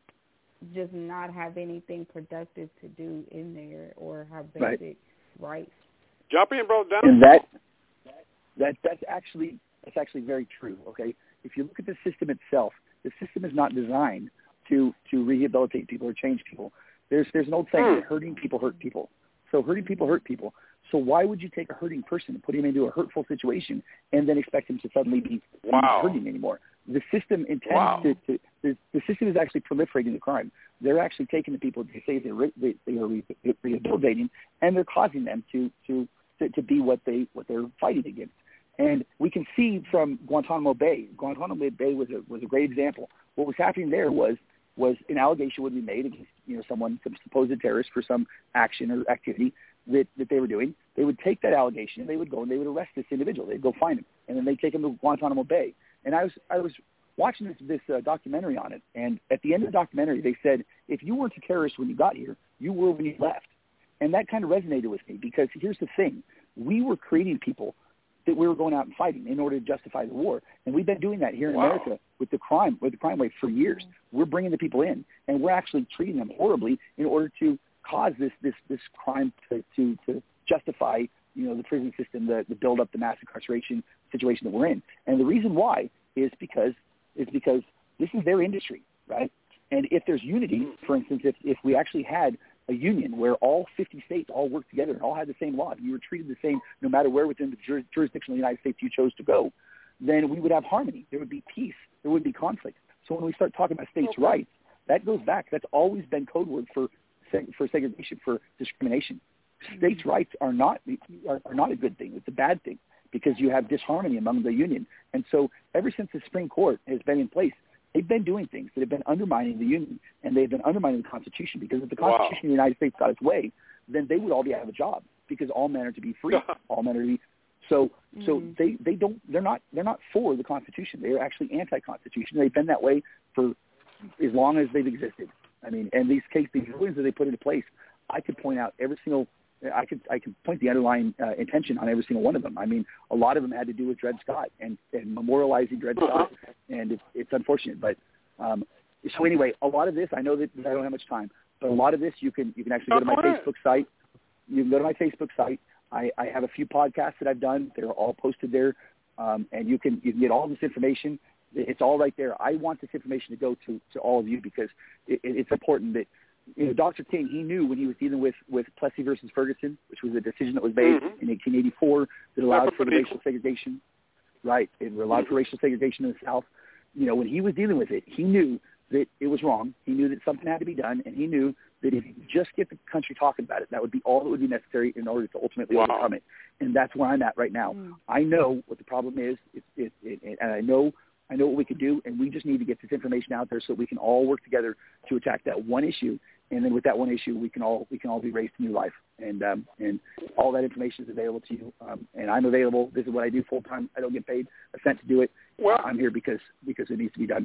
just not have anything productive to do in there or have basic right. rights. Jump in, bro. Down. And that that that's actually that's actually very true. Okay, if you look at the system itself, the system is not designed to to rehabilitate people or change people. There's there's an old saying mm. that hurting people hurt people. So hurting people hurt people. So why would you take a hurting person and put him into a hurtful situation and then expect him to suddenly be wow. not hurting anymore? The system intends wow. to, to the, the system is actually proliferating the crime. They're actually taking the people they say they're re, they, they are re, rehabilitating, and they're causing them to, to to to be what they what they're fighting against. And we can see from Guantanamo Bay. Guantanamo Bay was a was a great example. What was happening there was was an allegation would be made against you know someone, some supposed terrorist for some action or activity that, that they were doing. They would take that allegation, they would go and they would arrest this individual. They'd go find him, and then they'd take him to Guantanamo Bay. And I was I was watching this this uh, documentary on it, and at the end of the documentary, they said, if you weren't a terrorist when you got here, you were when you left. And that kind of resonated with me because here's the thing: we were creating people that we were going out and fighting in order to justify the war, and we've been doing that here in wow. America with the crime with the crime wave for years. We're bringing the people in, and we're actually treating them horribly in order to cause this this this crime to to, to justify you know the prison system, the, the build up, the mass incarceration situation that we're in. And the reason why is because is because this is their industry, right? And if there's unity, for instance, if if we actually had a union where all fifty states all worked together and all had the same law, you were treated the same no matter where within the jur- jurisdiction of the United States you chose to go, then we would have harmony. There would be peace. There would be conflict. So when we start talking about states' okay. rights, that goes back. That's always been code word for for segregation, for discrimination. States' rights are not are, are not a good thing. It's a bad thing because you have disharmony among the union. And so ever since the Supreme Court has been in place, they've been doing things that have been undermining the union, and they've been undermining the Constitution, because if the Constitution wow. of the United States got its way, then they would all be out of a job, because all men are to be free. all men are to be so mm-hmm. so they, they don't they're not they're not for the Constitution. They are actually anti-Constitution. They've been that way for as long as they've existed. I mean, and these case these rulings that they put into place, I could point out every single I could I could point the underlying uh, intention on every single one of them. I mean, a lot of them had to do with Dred Scott and, and memorializing Dred Scott, and it's, it's unfortunate. But um, so anyway, a lot of this, I know that I don't have much time, but a lot of this you can you can actually go to my Facebook site. You can go to my Facebook site. I, I have a few podcasts that I've done. They're all posted there, um, and you can you can get all this information. It's all right there. I want this information to go to, to all of you because it, it's important that. You know, Doctor King, he knew when he was dealing with, with Plessy versus Ferguson, which was a decision that was made mm-hmm. in eighteen eighty-four that allowed for the racial segregation. Right. It allowed mm-hmm. for racial segregation in the South. You know, when he was dealing with it, he knew that it was wrong. He knew that something had to be done, and he knew that if you just get the country talking about it, that would be all that would be necessary in order to ultimately wow. overcome it. And that's where I'm at right now. Mm-hmm. I know what the problem is, it, it, it, and I know I know what we can do, and we just need to get this information out there so we can all work together to attack that one issue. And then with that one issue, we can all we can all be raised to new life, and um, and all that information is available to you. Um, and I'm available. This is what I do full time. I don't get paid a cent to do it. Well, I'm here because because it needs to be done.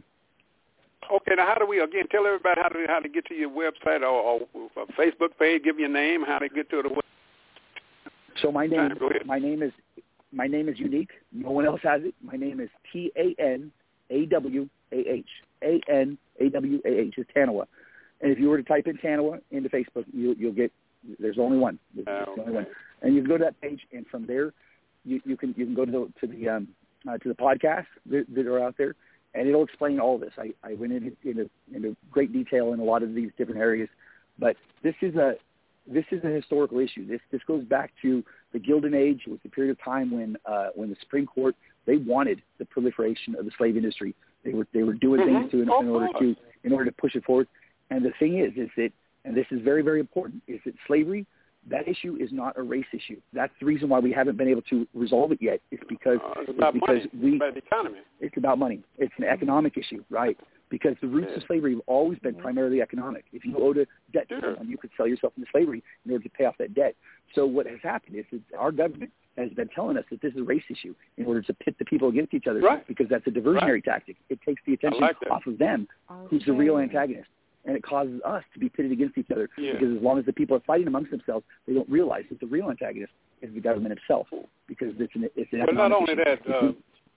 Okay, now how do we again tell everybody how to how to get to your website or, or Facebook page? Give your name. How to get to the website. So my name my name is my name is unique. No one else has it. My name is T A N A W A H A N A W A H. It's Tanawa. And if you were to type in Tanawa into Facebook, you, you'll get. There's only one. There's, oh, there's only one. And you can go to that page, and from there, you, you can you can go to the to the um, uh, to the podcasts that, that are out there, and it'll explain all this. I, I went into, into into great detail in a lot of these different areas, but this is a this is a historical issue. This this goes back to the Gilded Age. It was the period of time when uh, when the Supreme Court, they wanted the proliferation of the slave industry. They were they were doing mm-hmm. things to in, in order to in order to push it forward. And the thing is, is that, and this is very, very important, is that slavery, that issue is not a race issue. That's the reason why we haven't been able to resolve it yet. It's because, uh, it's, it's about because money. we, it's about the economy. It's about money. It's an economic issue, right? Because the roots yeah. of slavery have always been primarily economic. If you owed a debt to someone, you could sell yourself into slavery in order to pay off that debt. So what has happened is that our government has been telling us that this is a race issue in order to pit the people against each other, right. because that's a diversionary right. tactic. It takes the attention like off of them, okay. who's the real antagonist. and it causes us to be pitted against each other. Yeah. Because as long as the people are fighting amongst themselves, they don't realize that the real antagonist is the government itself, because it's an it's an Well, not only issue. that, uh,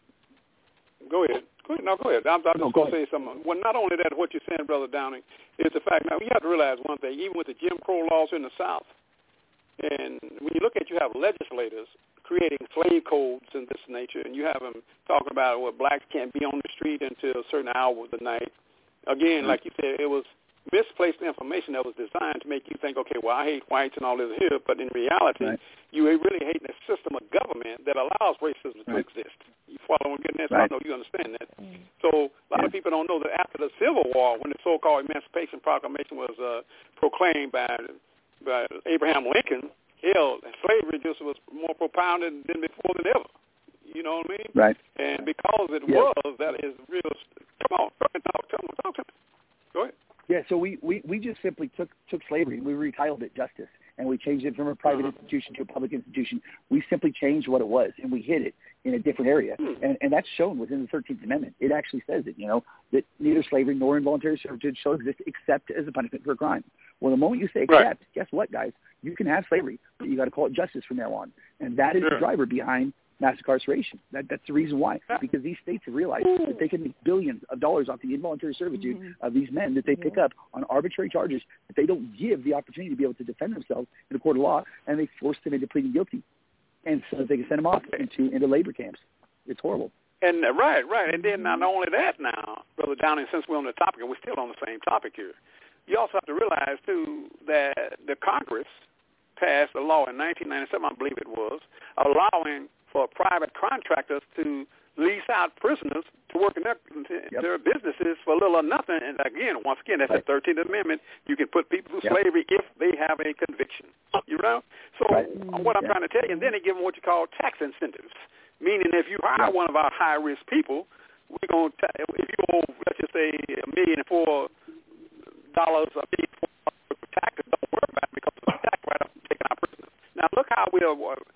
go ahead. Go ahead. No, go ahead. I'm, I'm No, just go going to say something. Well, not only that, what you're saying, Brother Downing, is the fact. Now, you have to realize one thing. Even with the Jim Crow laws in the South, and when you look at, you have legislators creating slave codes and this nature, and you have them talking about, well, blacks can't be on the street until a certain hour of the night. Again, like you said, it was misplaced information that was designed to make you think, okay, well, I hate whites and all this here, but in reality, right. you really hate the system of government that allows racism right. to exist. You follow what I'm getting at? So right. I know you understand that. Mm. So a lot yeah. of people don't know that after the Civil War, when the so-called Emancipation Proclamation was uh, proclaimed by, by Abraham Lincoln, hell, slavery just was more propounded than before than ever. You know what I mean? Right. And because it yeah. was, that is real. Come on, talk, talk, talk, talk to me. Go ahead. Yeah, so we, we, we just simply took took slavery and we retitled it justice, and we changed it from a private uh-huh. institution to a public institution. We simply changed what it was, and we hid it in a different area, hmm. and and that's shown within the thirteenth Amendment. It actually says it, you know, that neither slavery nor involuntary servitude shall exist except as a punishment for a crime. Well, the moment you say except, right. guess what, guys? You can have slavery, but you got to call it justice from now on, and that is sure. the driver behind mass incarceration. That, that's the reason why, because these states have realized that they can make billions of dollars off the involuntary servitude mm-hmm. of these men that they pick up on arbitrary charges that they don't give the opportunity to be able to defend themselves in a court of law, and they force them into pleading guilty, and so that they can send them off into into labor camps. It's horrible. And uh, right, right, and then not only that now, Brother Downing, since we're on the topic, and we're still on the same topic here, you also have to realize, too, that the Congress passed a law in nineteen ninety-seven, I believe it was, allowing for private contractors to lease out prisoners to work in their, yep. their businesses for little or nothing. And again, once again, that's right. the thirteenth Amendment. You can put people through yep. slavery if they have a conviction. You know? So right. what I'm yeah. trying to tell you, and then they give them what you call tax incentives, meaning if you hire yep. one of our high-risk people, we're going to, if you owe, let's just say, a million and four dollars a million for taxes, don't worry about it because of the tax write-off taking our prisoners. Now, look how we're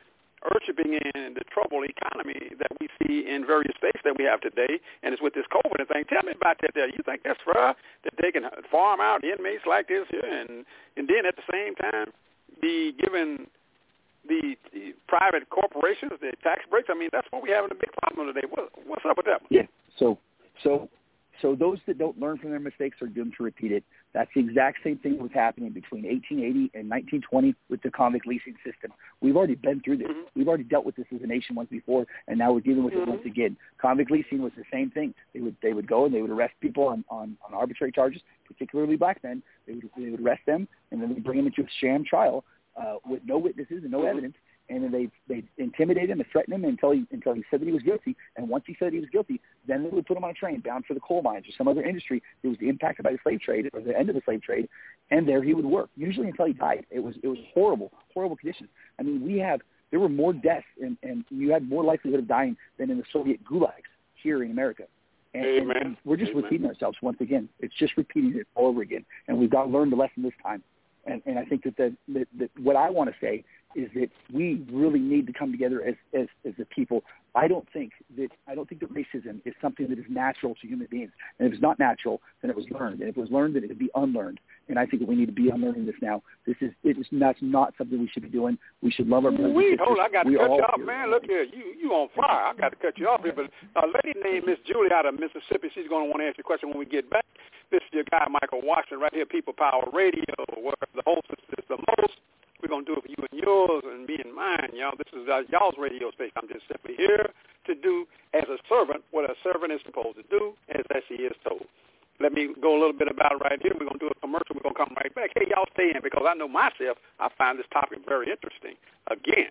urging in the troubled economy that we see in various states that we have today, and it's with this COVID thing. Tell me about that there. You think that's fair that they can farm out inmates like this here and, and then at the same time be given the, the private corporations the tax breaks? I mean, that's what we have in a big problem today. What, what's up with that? Yeah, so so so those that don't learn from their mistakes are doomed to repeat it. That's the exact same thing that was happening between eighteen eighty and nineteen twenty with the convict leasing system. We've already been through this. Mm-hmm. We've already dealt with this as a nation once before, and now we're dealing with mm-hmm. it once again. Convict leasing was the same thing. They would they would go and they would arrest people on, on, on arbitrary charges, particularly black men. They would they would arrest them, and then they would bring them into a sham trial uh, with no witnesses and no mm-hmm. evidence. And then they they intimidate him and threaten him until he until he said that he was guilty. And once he said he was guilty, then they would put him on a train bound for the coal mines or some other industry that was impacted by the slave trade or the end of the slave trade. And there he would work, usually until he died. It was it was horrible, horrible conditions. I mean, we have there were more deaths and, and you had more likelihood of dying than in the Soviet gulags here in America. And, Amen. and we're just Amen. repeating ourselves once again. It's just repeating it all over again. And we've got to learn the lesson this time. And, and I think that, the, that, that what I want to say is that we really need to come together as, as, as a people. I don't think that I don't think that racism is something that is natural to human beings. And if it's not natural, then it was learned. And if it was learned, then it would be unlearned. And I think that we need to be unlearning this now. This is it is that's not something we should be doing. We should love our brothers and sisters. Hold on, I got to we cut you off, here. man. Look here, you you on fire. I got to cut you off here. But a lady named Miss Julie out of Mississippi, she's going to want to ask you a question when we get back. This is your guy, Michael Washington, right here, People Power Radio, where the hostess is the most. We're going to do it for you and yours and me and mine, y'all. This is uh, y'all's radio station. I'm just simply here to do as a servant what a servant is supposed to do as as he is told. Let me go a little bit about it right here. We're going to do a commercial. We're going to come right back. Hey, y'all stay in because I know myself, I find this topic very interesting. Again,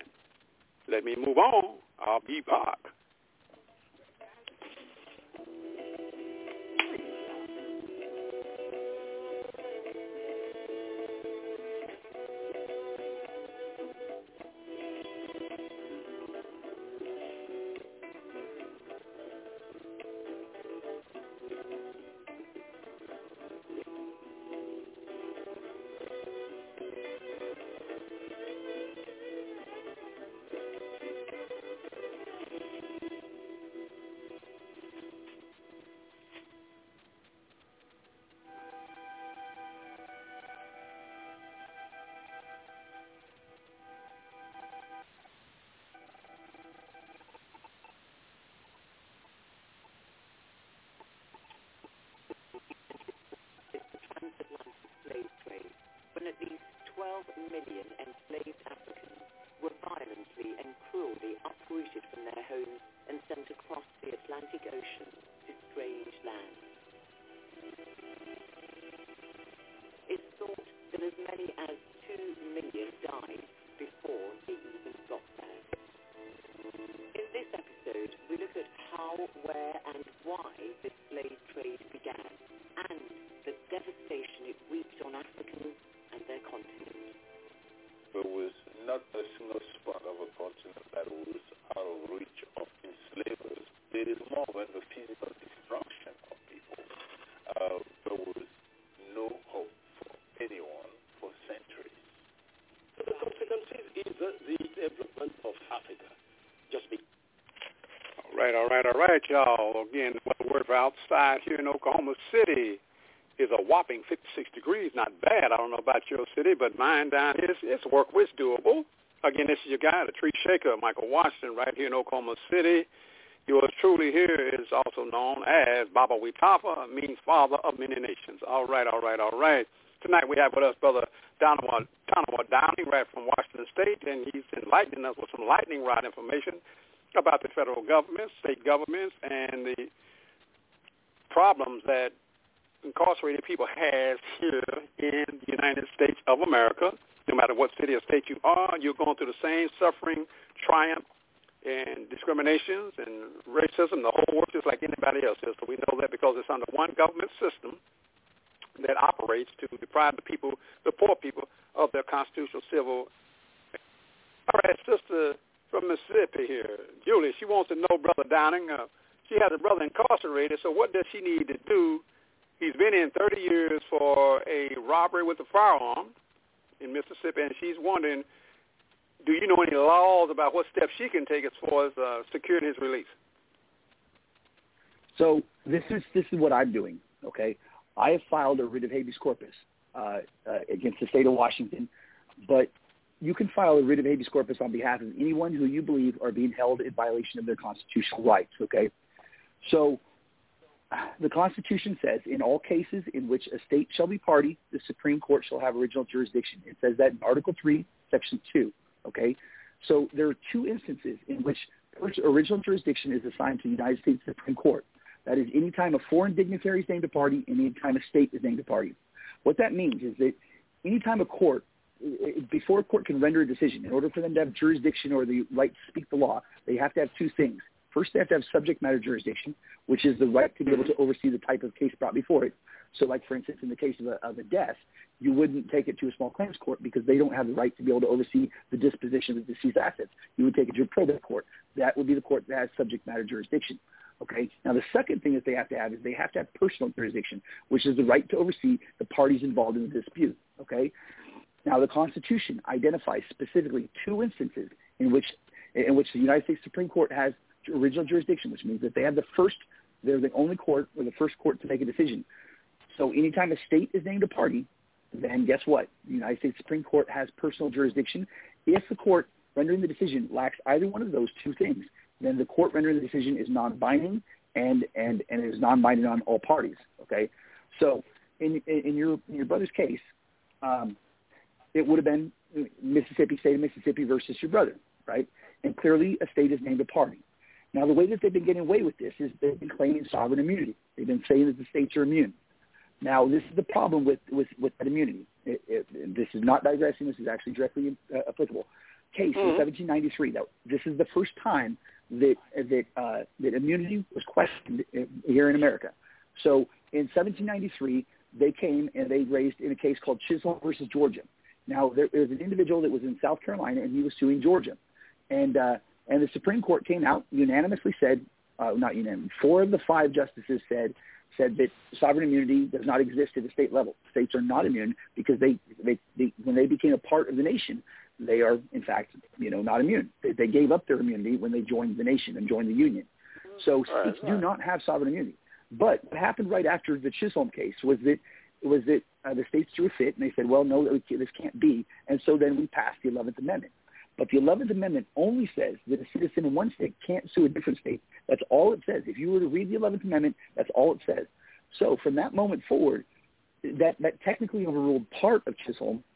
let me move on. I'll be back. million enslaved Africans were violently and cruelly uprooted from their homes and sent across the Atlantic Ocean to strange lands. It's thought that as many as two million died before they even got there. In this episode, we look at how, where, and why the slave trade began, and the devastation it wreaked on Africans and their continent. There was not a single spot of a continent that was out of reach of enslavers. It is more than the physical destruction of people. Uh, there was no hope for anyone for centuries. The consequences is the, the development of Africa. Just be. All right, all right, all right, y'all. Again, what the word for outside here in Oklahoma City is a whopping fifty-six degrees. Not bad. I don't know about your city, but mine down here, it's work it's doable. Again, this is your guy, the tree shaker, Michael Washington, right here in Oklahoma City. Yours truly here is also known as Baba Witafa, means father of many nations. All right, all right, all right. Tonight we have with us Brother Donovan Downing, right from Washington State, and he's enlightening us with some lightning rod information about the federal government, state governments, and the problems that incarcerated people have here in the United States of America. No matter what city or state you are, you're going through the same suffering, triumph, and discriminations and racism. The whole world just like anybody else is. So we know that because it's under one government system that operates to deprive the people, the poor people, of their constitutional civil. All right, sister from Mississippi here, Julie, she wants to know, Brother Downing, uh, she has a brother incarcerated, so what does she need to do? He's been in thirty years for a robbery with a firearm in Mississippi, and she's wondering, do you know any laws about what steps she can take as far as uh, securing his release? So this is this is what I'm doing, okay? I have filed a writ of habeas corpus uh, uh, against the state of Washington, but you can file a writ of habeas corpus on behalf of anyone who you believe are being held in violation of their constitutional rights, okay? So the Constitution says, in all cases in which a state shall be party, the Supreme Court shall have original jurisdiction. It says that in Article three, Section two, okay? So there are two instances in which original jurisdiction is assigned to the United States Supreme Court. That is any time a foreign dignitary is named a party and any time a state is named a party. What that means is that any time a court, before a court can render a decision, in order for them to have jurisdiction or the right to speak the law, they have to have two things. First, they have to have subject matter jurisdiction, which is the right to be able to oversee the type of case brought before it. So, like, for instance, in the case of a, of a death, you wouldn't take it to a small claims court because they don't have the right to be able to oversee the disposition of the deceased assets. You would take it to a probate court. That would be the court that has subject matter jurisdiction. Okay. Now, the second thing that they have to have is they have to have personal jurisdiction, which is the right to oversee the parties involved in the dispute. Okay. Now, the Constitution identifies specifically two instances in which in which the United States Supreme Court has original jurisdiction, which means that they have the first, they're the only court or the first court to make a decision. So anytime a state is named a party, then guess what? The United States Supreme Court has personal jurisdiction. If the court rendering the decision lacks either one of those two things, then the court rendering the decision is non-binding and, and, and it is non-binding on all parties, okay? So in, in, your, in your brother's case, um, it would have been Mississippi, state of Mississippi versus your brother, right? And clearly a state is named a party. Now, the way that they've been getting away with this is they've been claiming sovereign immunity. They've been saying that the states are immune. Now, this is the problem with, with, with that immunity. It, it, this is not digressing. This is actually directly uh, applicable. Case mm-hmm. in seventeen ninety-three. That this is the first time that that uh, that immunity was questioned here in America. So in seventeen ninety-three, they came and they raised in a case called Chisholm versus Georgia. Now, there, there was an individual that was in South Carolina, and he was suing Georgia. And uh, and the Supreme Court came out, unanimously said, uh, not unanimously, four of the five justices said said that sovereign immunity does not exist at the state level. States are not immune because they, they, they when they became a part of the nation, they are, in fact, you know, not immune. They, they gave up their immunity when they joined the nation and joined the union. So right, states right. do not have sovereign immunity. But what happened right after the Chisholm case was that was that uh, the states threw a fit, and they said, well, no, this can't be. And so then we passed the eleventh Amendment. But the eleventh Amendment only says that a citizen in one state can't sue a different state. That's all it says. If you were to read the eleventh Amendment, that's all it says. So from that moment forward, that, that technically overruled part of Chisholm,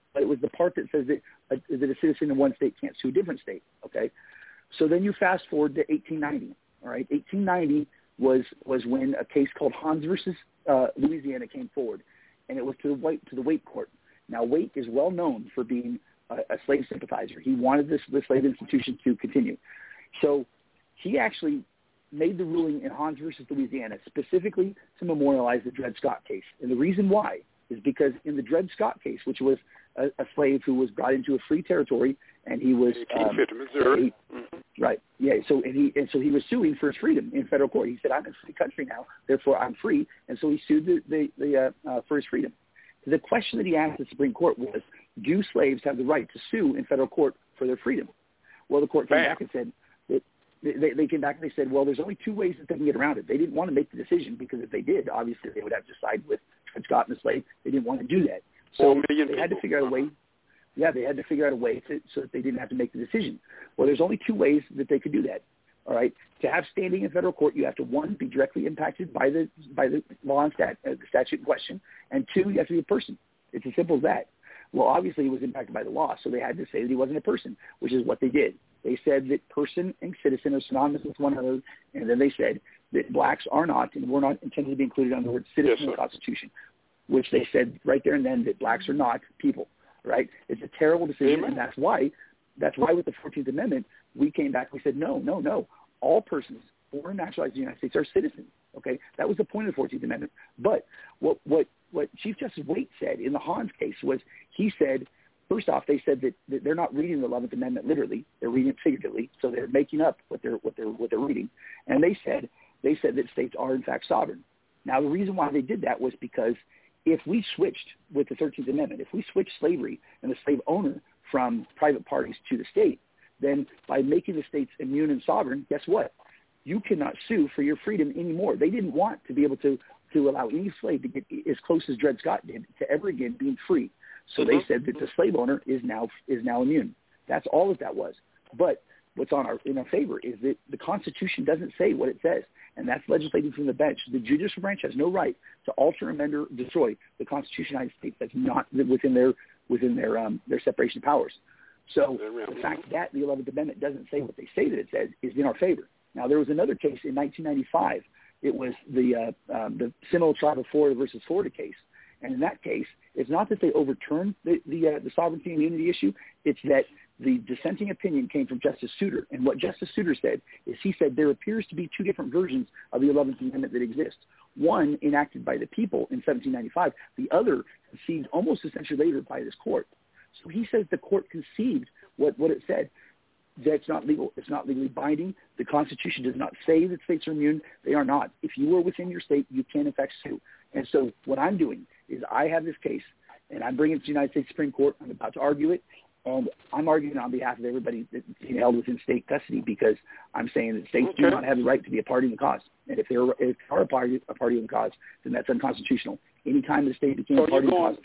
but it was the part that says that a, that a citizen in one state can't sue a different state, okay? So then you fast forward to eighteen ninety, all right? eighteen ninety was was when a case called Hans versus uh, Louisiana came forward, and it was to the Waite, to the Waite court. Now, Waite is well known for being a, a slave sympathizer. He wanted this, this slave institution to continue. So he actually made the ruling in Hans versus Louisiana specifically to memorialize the Dred Scott case. And the reason why is because in the Dred Scott case, which was a, a slave who was brought into a free territory, and he was um, Missouri. He, mm-hmm. right, yeah. So and he and so he was suing for his freedom in federal court. He said, "I'm in a free country now, therefore I'm free," and so he sued the the, the uh, uh, for his freedom. The question that he asked the Supreme Court was, "Do slaves have the right to sue in federal court for their freedom?" Well, the court came Bam. back and said that they, they came back and they said, "Well, there's only two ways that they can get around it." They didn't want to make the decision because if they did, obviously they would have to side with Dred Scott and the slave. They didn't want to do that, so they people. had to figure out a way. Yeah, they had to figure out a way to, so that they didn't have to make the decision. Well, there's only two ways that they could do that. All right, to have standing in federal court, you have to one be directly impacted by the by the law and stat, uh, the statute in question, and two, you have to be a person. It's as simple as that. Well, obviously, he was impacted by the law, so they had to say that he wasn't a person, which is what they did. They said that person and citizen are synonymous with one another, and then they said that blacks are not and were not intended to be included on the word citizen yes, in the Constitution, which they said right there and then that blacks are not people. Right? It's a terrible decision, Amen. and that's why, that's why with the fourteenth Amendment, we came back. We said, no, no, no. All persons born and naturalized in the United States are citizens. Okay, that was the point of the fourteenth Amendment. But what what what Chief Justice Waite said in the Hans case was, he said, first off, they said that, that they're not reading the eleventh Amendment literally; they're reading it figuratively, so they're making up what they're what they're what they're reading. And they said they said that states are in fact sovereign. Now, the reason why they did that was because if we switched with the thirteenth Amendment, if we switched slavery and the slave owner from private parties to the state, then by making the states immune and sovereign, guess what? You cannot sue for your freedom anymore. They didn't want to be able to, to allow any slave to get as close as Dred Scott did to ever again being free. So mm-hmm. they said that the slave owner is now is now immune. That's all that that was. But what's on our in our favor is that the Constitution doesn't say what it says, and that's legislating from the bench. The judicial branch has no right to alter, amend, or destroy the Constitution of the United States. That's not within their within their um, their separation of powers. So the fact that the eleventh Amendment doesn't say what they say that it says is in our favor. Now, there was another case in nineteen ninety-five. It was the uh, um, the Seminole Tribe of Florida versus Florida case. And in that case, it's not that they overturned the the, uh, the sovereignty and immunity issue. It's that the dissenting opinion came from Justice Souter. And what Justice Souter said is he said there appears to be two different versions of the eleventh Amendment that exist. One enacted by the people in seventeen ninety-five. The other conceived almost a century later by this court. So he says the court conceived what, what it said. That's not legal. It's not legally binding. The Constitution does not say that states are immune. They are not. If you are within your state, you can, in fact, sue. And so what I'm doing is I have this case, and I'm bringing it to the United States Supreme Court. I'm about to argue it, and I'm arguing on behalf of everybody that's being held within state custody because I'm saying that states okay. do not have the right to be a party in the cause. And if they're if they are a party, a party in the cause, then that's unconstitutional. Anytime the state became so a party in the cause.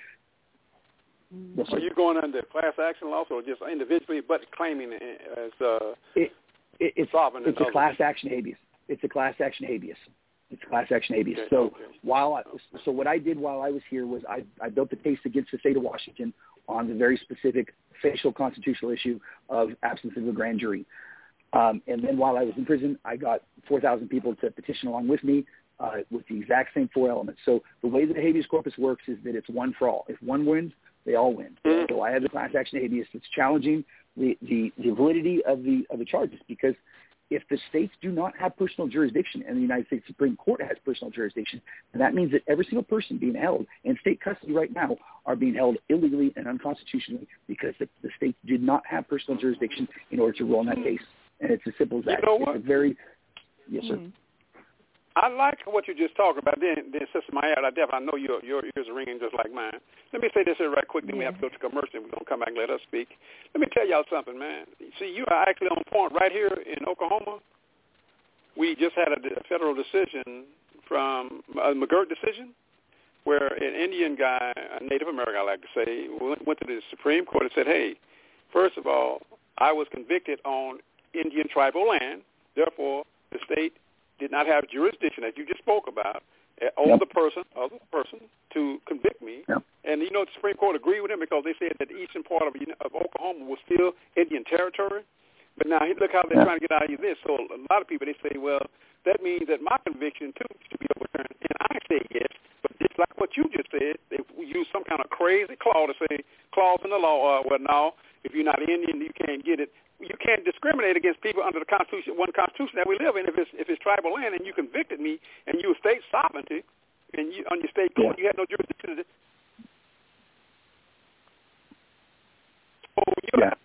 Yes, are you going under class action laws or just individually, but claiming it as uh, it, it, it's sovereign? It's a class action habeas. It's a class action habeas. It's a class action habeas. Okay, so okay. while I, so what I did while I was here was I, I built the case against the state of Washington on the very specific facial constitutional issue of absence of a grand jury. Um, and then while I was in prison, I got four thousand people to petition along with me uh, with the exact same four elements. So the way that the habeas corpus works is that it's one for all. If one wins, they all win. Mm-hmm. So I have the class action habeas that's challenging the, the, the validity of the of the charges because if the states do not have personal jurisdiction and the United States Supreme Court has personal jurisdiction, then that means that every single person being held in state custody right now are being held illegally and unconstitutionally because the, the states did not have personal jurisdiction in order to rule on that case. And it's as simple as that. You know what? It's a very yes, sir. Mm-hmm. I like what you just talked about. Then, then Sister Maya, I definitely I know your your ears are ringing just like mine. Let me say this here right quick. Then yeah. we have to go to commercial. We're gonna come back and let us speak. Let me tell y'all something, man. See, you are actually on point right here in Oklahoma. We just had a, a federal decision from a McGirt decision, where an Indian guy, a Native American, I like to say, went, went to the Supreme Court and said, "Hey, first of all, I was convicted on Indian tribal land. Therefore, the state did not have jurisdiction, as you just spoke about, of yep. the person, of the person to convict me. Yep. And you know, the Supreme Court agreed with him because they said that the eastern part of, of Oklahoma was still Indian territory. But now look how they're yep. trying to get out of this. So a lot of people, they say, well, that means that my conviction too should be overturned. And I say yes, but just like what you just said, they use some kind of crazy clause to say clause in the law. Uh, well, no, if you're not Indian, you can't get it. You can't discriminate against people under the Constitution, one Constitution that we live in. If it's if it's tribal land and you convicted me and you were state sovereignty and you on your state court, yeah. you had no jurisdiction to. So yeah.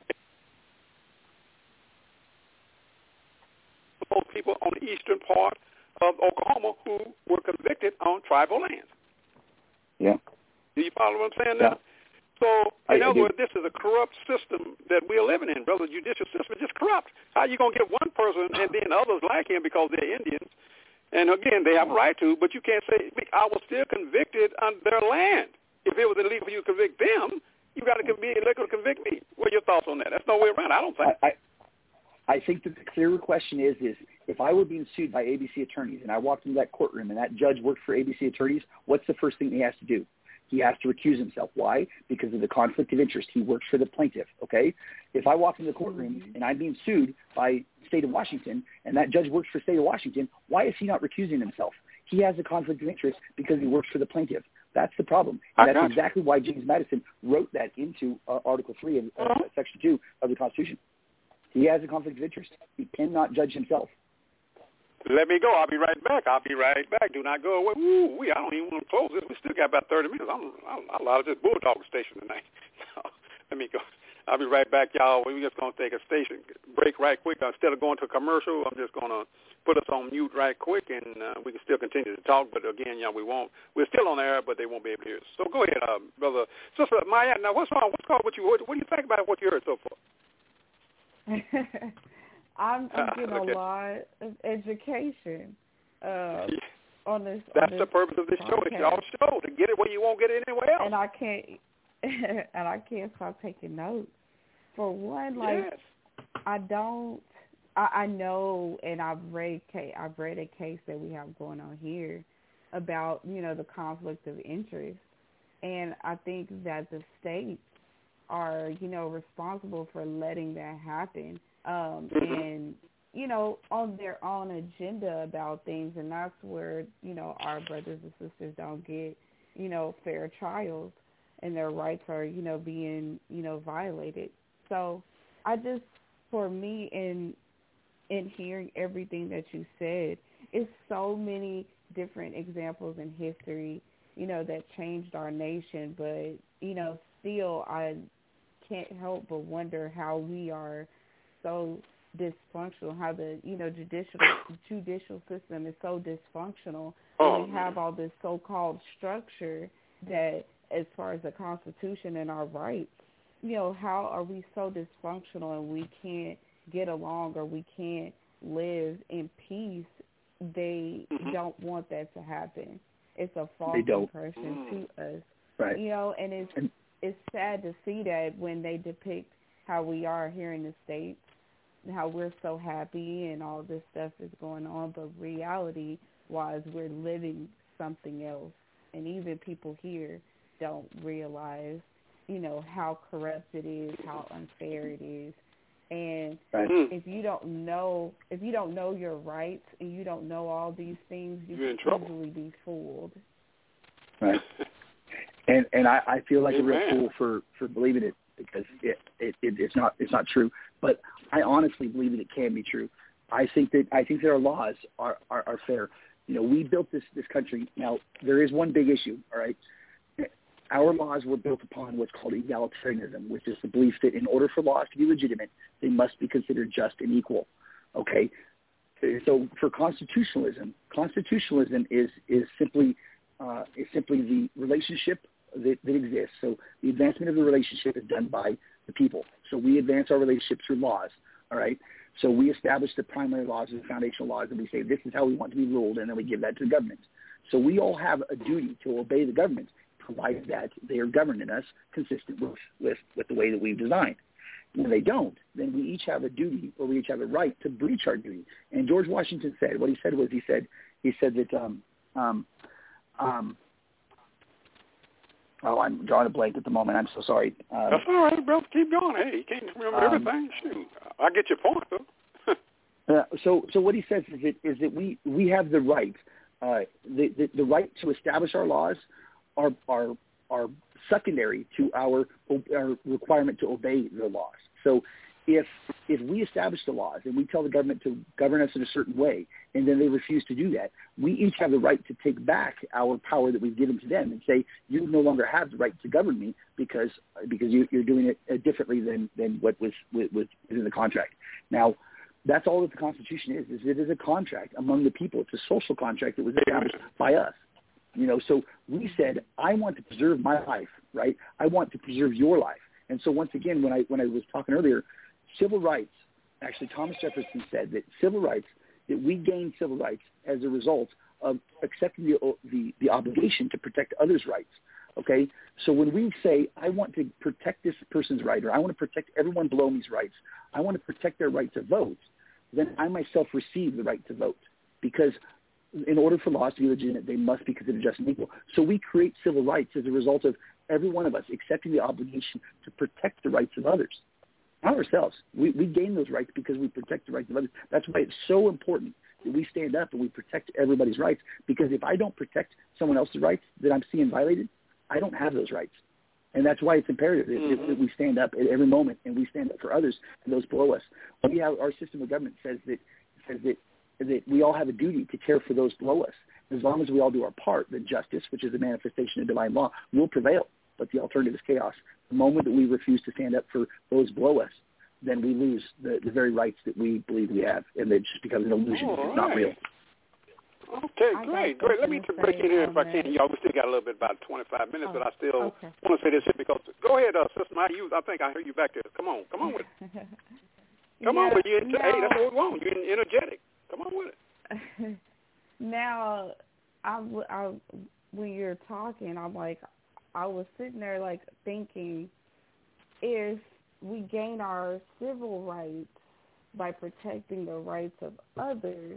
Those people on the eastern part of Oklahoma who were convicted on tribal lands. Yeah. Do you follow what I'm saying yeah. now? So, in I, other I words, this is a corrupt system that we're living in, brother. The judicial system is just corrupt. How are you going to get one person and then others like him because they're Indians? And, again, they have a right to, but you can't say, I was still convicted on their land. If it was illegal for you to convict them, you got to be illegal to convict me. What are your thoughts on that? That's no way around, I don't think. I, I, I think that the clearer question is, is if I were being sued by A B C attorneys and I walked into that courtroom and that judge worked for A B C attorneys, what's the first thing he has to do? He has to recuse himself. Why? Because of the conflict of interest. He works for the plaintiff, okay? If I walk into the courtroom and I'm being sued by the state of Washington and that judge works for the state of Washington, why is he not recusing himself? He has a conflict of interest because he works for the plaintiff. That's the problem. And that's exactly why James Madison wrote that into uh, Article three of uh, Section two of the Constitution. He has a conflict of interest. He cannot judge himself. Let me go. I'll be right back. I'll be right back. Do not go away. Ooh, we, I don't even want to close this. We still got about thirty minutes. I'm, I'm, I'm out of this bulldog station tonight. Let me go. I'll be right back, y'all. We're just going to take a station break right quick. Instead of going to a commercial, I'm just going to put us on mute right quick, and uh, we can still continue to talk. But, again, y'all, we won't. We're still on the air, but they won't be able to hear us. So go ahead, uh, Brother Sister Maya. Now, what's wrong? What's wrong with you? What, what do you think about what you heard so far? I'm thinking uh, okay. a lot of education uh, on this. That's on this the purpose of this podcast. show. It's y'all show to get it where you won't get it anywhere else. And I can't, and I can't stop taking notes. For one, like yes. I don't, I, I know, and I've read, I've read a case that we have going on here about you know the conflict of interest, and I think that the states are you know responsible for letting that happen. Um, and, you know, on their own agenda about things, and that's where, you know, our brothers and sisters don't get, you know, fair trials, and their rights are, you know, being, you know, violated. So I just, for me, in in hearing everything that you said, it's so many different examples in history, you know, that changed our nation, but, you know, still I can't help but wonder how we are so dysfunctional, how the you know judicial judicial system is so dysfunctional. Oh, and we have all this so-called structure that, as far as the Constitution and our rights, you know, how are we so dysfunctional and we can't get along or we can't live in peace? They mm-hmm. don't want that to happen. It's a false impression to us, right? You know, and it's and- it's sad to see that when they depict how we are here in the States, how we're so happy and all this stuff is going on, but reality-wise, we're living something else. And even people here don't realize, you know, how corrupt it is, how unfair it is. And right. if you don't know, if you don't know your rights and you don't know all these things, you You're can easily be fooled. Right. And and I, I feel like Amen. a real fool for, for believing it. Because it, it, it it's not it's not true, but I honestly believe that it can be true. I think that I think that our laws are, are, are fair. You know, we built this this country. Now there is one big issue. All right, our laws were built upon what's called egalitarianism, which is the belief that in order for laws to be legitimate, they must be considered just and equal. Okay, so for constitutionalism, constitutionalism is is simply uh, is simply the relationship That, that exists. So the advancement of the relationship is done by the people. So we advance our relationship through laws, all right? So we establish the primary laws and the foundational laws, and we say this is how we want to be ruled, and then we give that to the government. So we all have a duty to obey the government, provided that they are governing us consistent with, with, with the way that we've designed. When they don't, then we each have a duty, or we each have a right to breach our duty. And George Washington said, what he said was he said, he said that um, Um, um, oh, I'm drawing a blank at the moment. I'm so sorry. Um, That's all right, bro. Keep going. Hey, you can't remember um, everything. Shoot, I get your point, though. uh, so, so what he says is that, is that we, we have the right, uh, the, the, the right to establish our laws are, are, are secondary to our, our requirement to obey the laws. So if if we establish the laws and we tell the government to govern us in a certain way and then they refuse to do that, we each have the right to take back our power that we've given to them and say, you no longer have the right to govern me because because you, you're doing it differently than, than what was, was in the contract. Now, that's all that the Constitution is, is it is a contract among the people. It's a social contract that was established by us. You know, so we said, I want to preserve my life, right? I want to preserve your life. And so once again, when I when I was talking earlier, civil rights, actually Thomas Jefferson said that civil rights, that we gain civil rights as a result of accepting the, the, the obligation to protect others' rights, okay? So when we say, I want to protect this person's right, or I want to protect everyone below me's rights, I want to protect their right to vote, then I myself receive the right to vote, because in order for laws to be legitimate, they must be considered just and equal. So we create civil rights as a result of every one of us accepting the obligation to protect the rights of others. Not ourselves. We, we gain those rights because we protect the rights of others. That's why it's so important that we stand up and we protect everybody's rights, because if I don't protect someone else's rights that I'm seeing violated, I don't have those rights. And that's why it's imperative that, mm-hmm. that we stand up at every moment and we stand up for others and those below us. We have, our system of government says that says that that we all have a duty to care for those below us. As long as we all do our part, then justice, which is a manifestation of divine law, will prevail. But the alternative is chaos. The moment that we refuse to stand up for those below us, then we lose the, the very rights that we believe we have, and it just becomes an illusion. All it's not right. real. Okay, great, great. Let me break in here if I can. Y'all, we still got a little bit, about twenty-five minutes, oh, but I still okay. want to say this here because, go ahead, uh, Sister Maya, you, I think I heard you back there. Come on, come on with it. Come yeah, on with it. No. Hey, that's what we want. You're energetic. Come on with it. Now, I, I, when you're talking, I'm like, I was sitting there like thinking, if we gain our civil rights by protecting the rights of others,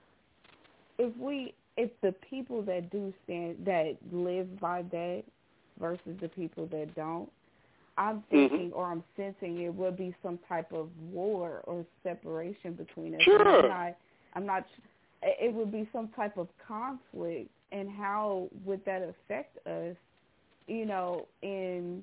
if we, if the people that do stand, that live by that versus the people that don't, I'm thinking mm-hmm. or I'm sensing it will be some type of war or separation between us. Sure. I'm not, I'm not, it would be some type of conflict, and how would that affect us, you know, in,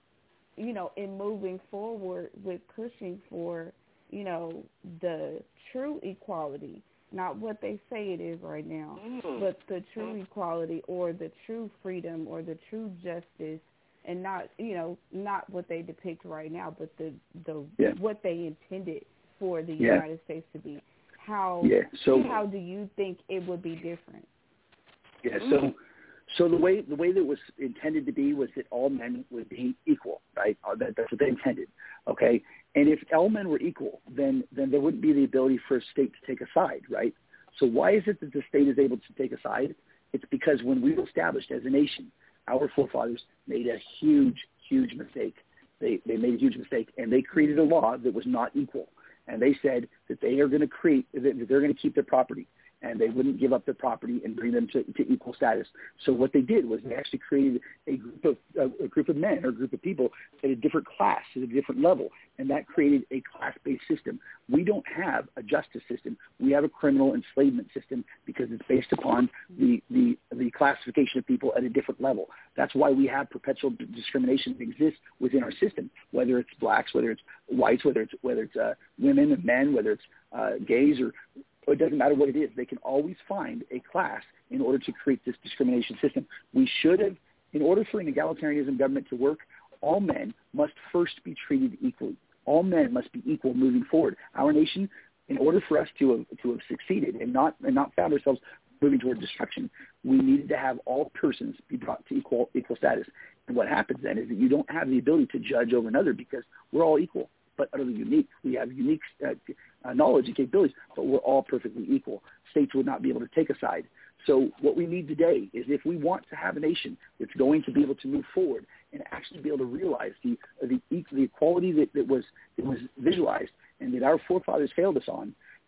you know, in moving forward with pushing for, you know, the true equality, not what they say it is right now, mm. but the true equality or the true freedom or the true justice, and not, you know, not what they depict right now, but the, the yeah. what they intended for the yeah. United States to be. How yeah. so, how do you think it would be different? Yeah, so so the way the way that it was intended to be was that all men would be equal, right? Uh, that, that's what they intended, okay? And if all men were equal, then then there wouldn't be the ability for a state to take a side, right? So why is it that the state is able to take a side? It's because when we were established as a nation, our forefathers made a huge, huge mistake. They they made a huge mistake, and they created a law that was not equal. And they said that they are going to create, that they're going to keep their property, and they wouldn't give up their property and bring them to, to equal status. So what they did was they actually created a group of a, a group of men or a group of people at a different class, at a different level, and that created a class-based system. We don't have a justice system. We have a criminal enslavement system because it's based upon the, the, the classification of people at a different level. That's why we have perpetual discrimination that exists within our system, whether it's blacks, whether it's whites, whether it's whether it's uh, women and men, whether it's uh, gays, or it doesn't matter what it is. They can always find a class in order to create this discrimination system. We should have, in order for an egalitarianism government to work, all men must first be treated equally. All men must be equal moving forward. Our nation, in order for us to have, to have succeeded and not and not found ourselves moving toward destruction, we needed to have all persons be brought to equal equal status. And what happens then is that you don't have the ability to judge over another because we're all equal, but utterly unique. We have unique uh, uh, knowledge and capabilities, but we're all perfectly equal. States would not be able to take a side. So what we need today is, if we want to have a nation that's going to be able to move forward and actually be able to realize the the, the equality that, that was that was visualized and that our forefathers failed us on,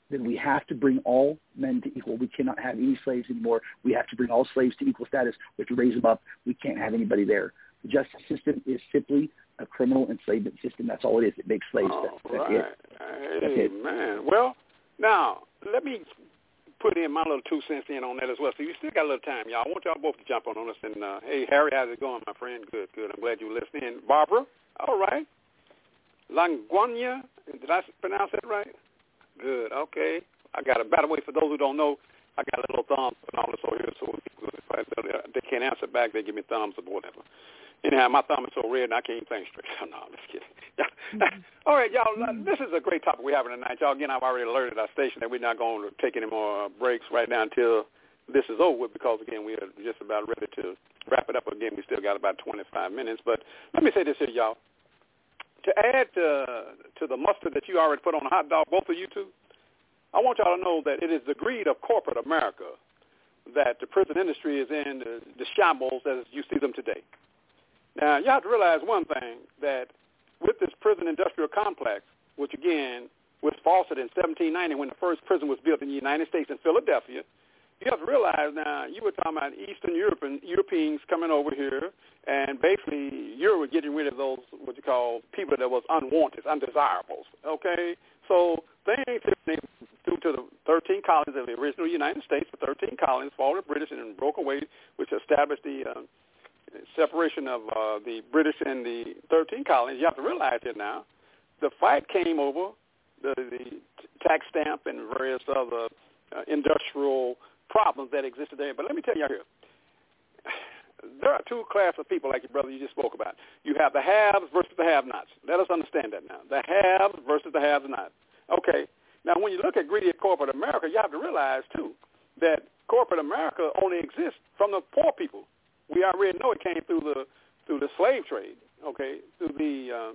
then we have to bring all men to equal. We cannot have any slaves anymore. We have to bring all slaves to equal status. We have to raise them up. We can't have anybody there. The justice system is simply a criminal enslavement system. That's all it is. It makes slaves. Oh, that's, that's right. it. That's Hey, it. man. Well, now, let me put in my little two cents in on that as well. So you still got a little time, y'all. I want y'all both to jump on on us. And, uh, hey, Harry, how's it going, my friend? Good, good. I'm glad you were listening. Barbara, all right. Languania, did I pronounce that right? Good, okay. I got it. By the way, for those who don't know, I got a little thumbs and all this over here, so if they can't answer back, they give me thumbs or whatever. Anyhow, my thumb is so red, and I can't even think straight. No, I'm just kidding. All right, y'all, this is a great topic we're having tonight. Y'all, again, I've already alerted our station that we're not going to take any more breaks right now until this is over with because, again, we are just about ready to wrap it up. Again, we still got about twenty-five minutes. But let me say this here, y'all. To add uh, to the mustard that you already put on the hot dog, both of you two, I want y'all to know that it is the greed of corporate America that the prison industry is in the, the shambles as you see them today. Now, you have to realize one thing, that with this prison industrial complex, which, again, was fostered in seventeen ninety when the first prison was built in the United States in Philadelphia, you have to realize now, you were talking about Eastern European, Europeans coming over here, and basically you were getting rid of those, what you call, people that was unwanted, undesirables, okay? So things due to the thirteen colonies of the original United States, the thirteen colonies followed the British and broke away, which established the uh, separation of uh, the British and the thirteen colonies. You have to realize it now. The fight came over the, the tax stamp and various other uh, industrial problems that existed there. But let me tell you here, there are two classes of people like your brother you just spoke about. You have the haves versus the have-nots. Let us understand that now. The haves versus the have-nots. Okay. Now, when you look at greedy corporate America, you have to realize, too, that corporate America only exists from the poor people. We already know it came through the through the slave trade, okay, through the uh,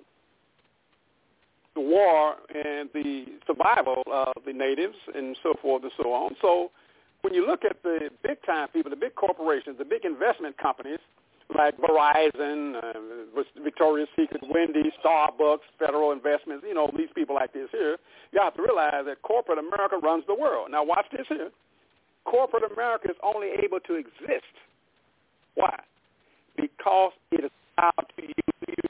the war and the survival of the natives and so forth and so on. So when you look at the big-time people, the big corporations, the big investment companies like Verizon, uh, Victoria's Secret, Wendy's, Starbucks, Federal Investments, you know, these people like this here, you have to realize that corporate America runs the world. Now watch this here. Corporate America is only able to exist. Why? Because it is allowed to use you.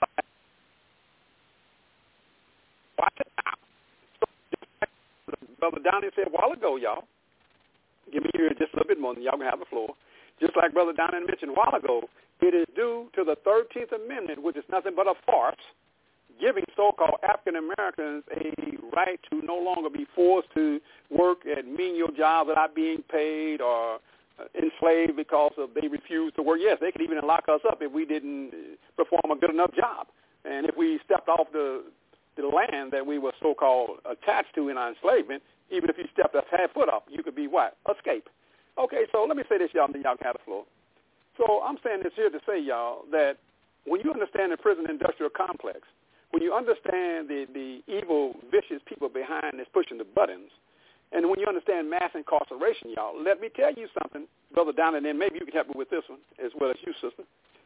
Watch it now. So, just like Brother Donnie said a while ago, y'all, give me here just a little bit more, and y'all can have the floor. Just like Brother Donnie mentioned a while ago, it is due to the thirteenth Amendment, which is nothing but a farce, giving so-called African Americans a right to no longer be forced to work at menial jobs without being paid or enslaved because of they refused to work. Yes, they could even lock us up if we didn't perform a good enough job. And if we stepped off the the land that we were so-called attached to in our enslavement, even if you stepped a half foot up, you could be what? Escape. Okay, so let me say this, y'all, and then y'all can have the floor. So I'm saying this here to say, y'all, that when you understand the prison industrial complex, when you understand the, the evil, vicious people behind this pushing the buttons, and when you understand mass incarceration, y'all, let me tell you something, Brother Don, and then maybe you can help me with this one as well as you, sister.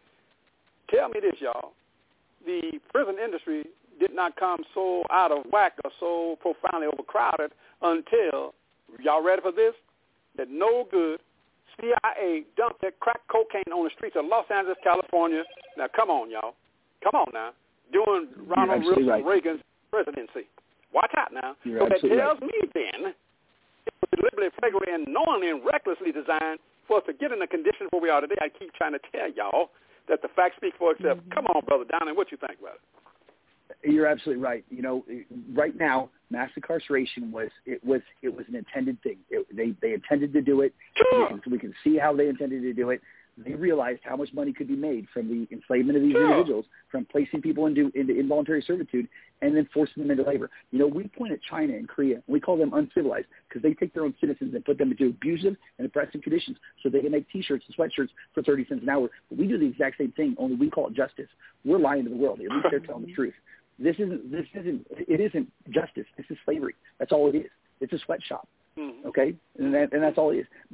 Tell me this, y'all. The prison industry did not come so out of whack or so profoundly overcrowded until, y'all ready for this, that no good C I A dumped that crack cocaine on the streets of Los Angeles, California. Now, come on, y'all. Come on now. During Ronald Wilson right. Reagan's presidency. Watch out now. You're so that tells right. me then it was deliberately, flagrantly, and knowingly and recklessly designed for us to get in the condition where we are today. I keep trying to tell y'all that the facts speak for itself. Mm-hmm. Come on, Brother Donnie, what you think about it? You're absolutely right. You know, right now, mass incarceration was it was it was an intended thing. It, they they intended to do it. Sure. We can, we can see how they intended to do it. They realized how much money could be made from the enslavement of these sure. individuals, from placing people into, into involuntary servitude and then forcing them into labor. You know, we point at China and Korea, and we call them uncivilized because they take their own citizens and put them into abusive and oppressive conditions so they can make T-shirts and sweatshirts for thirty cents an hour. But we do the exact same thing, only we call it justice. We're lying to the world. At least they're telling the truth. This isn't, this isn't, it isn't justice. This is slavery. That's all it is. It's a sweatshop. Okay? And that, and that's all it is. But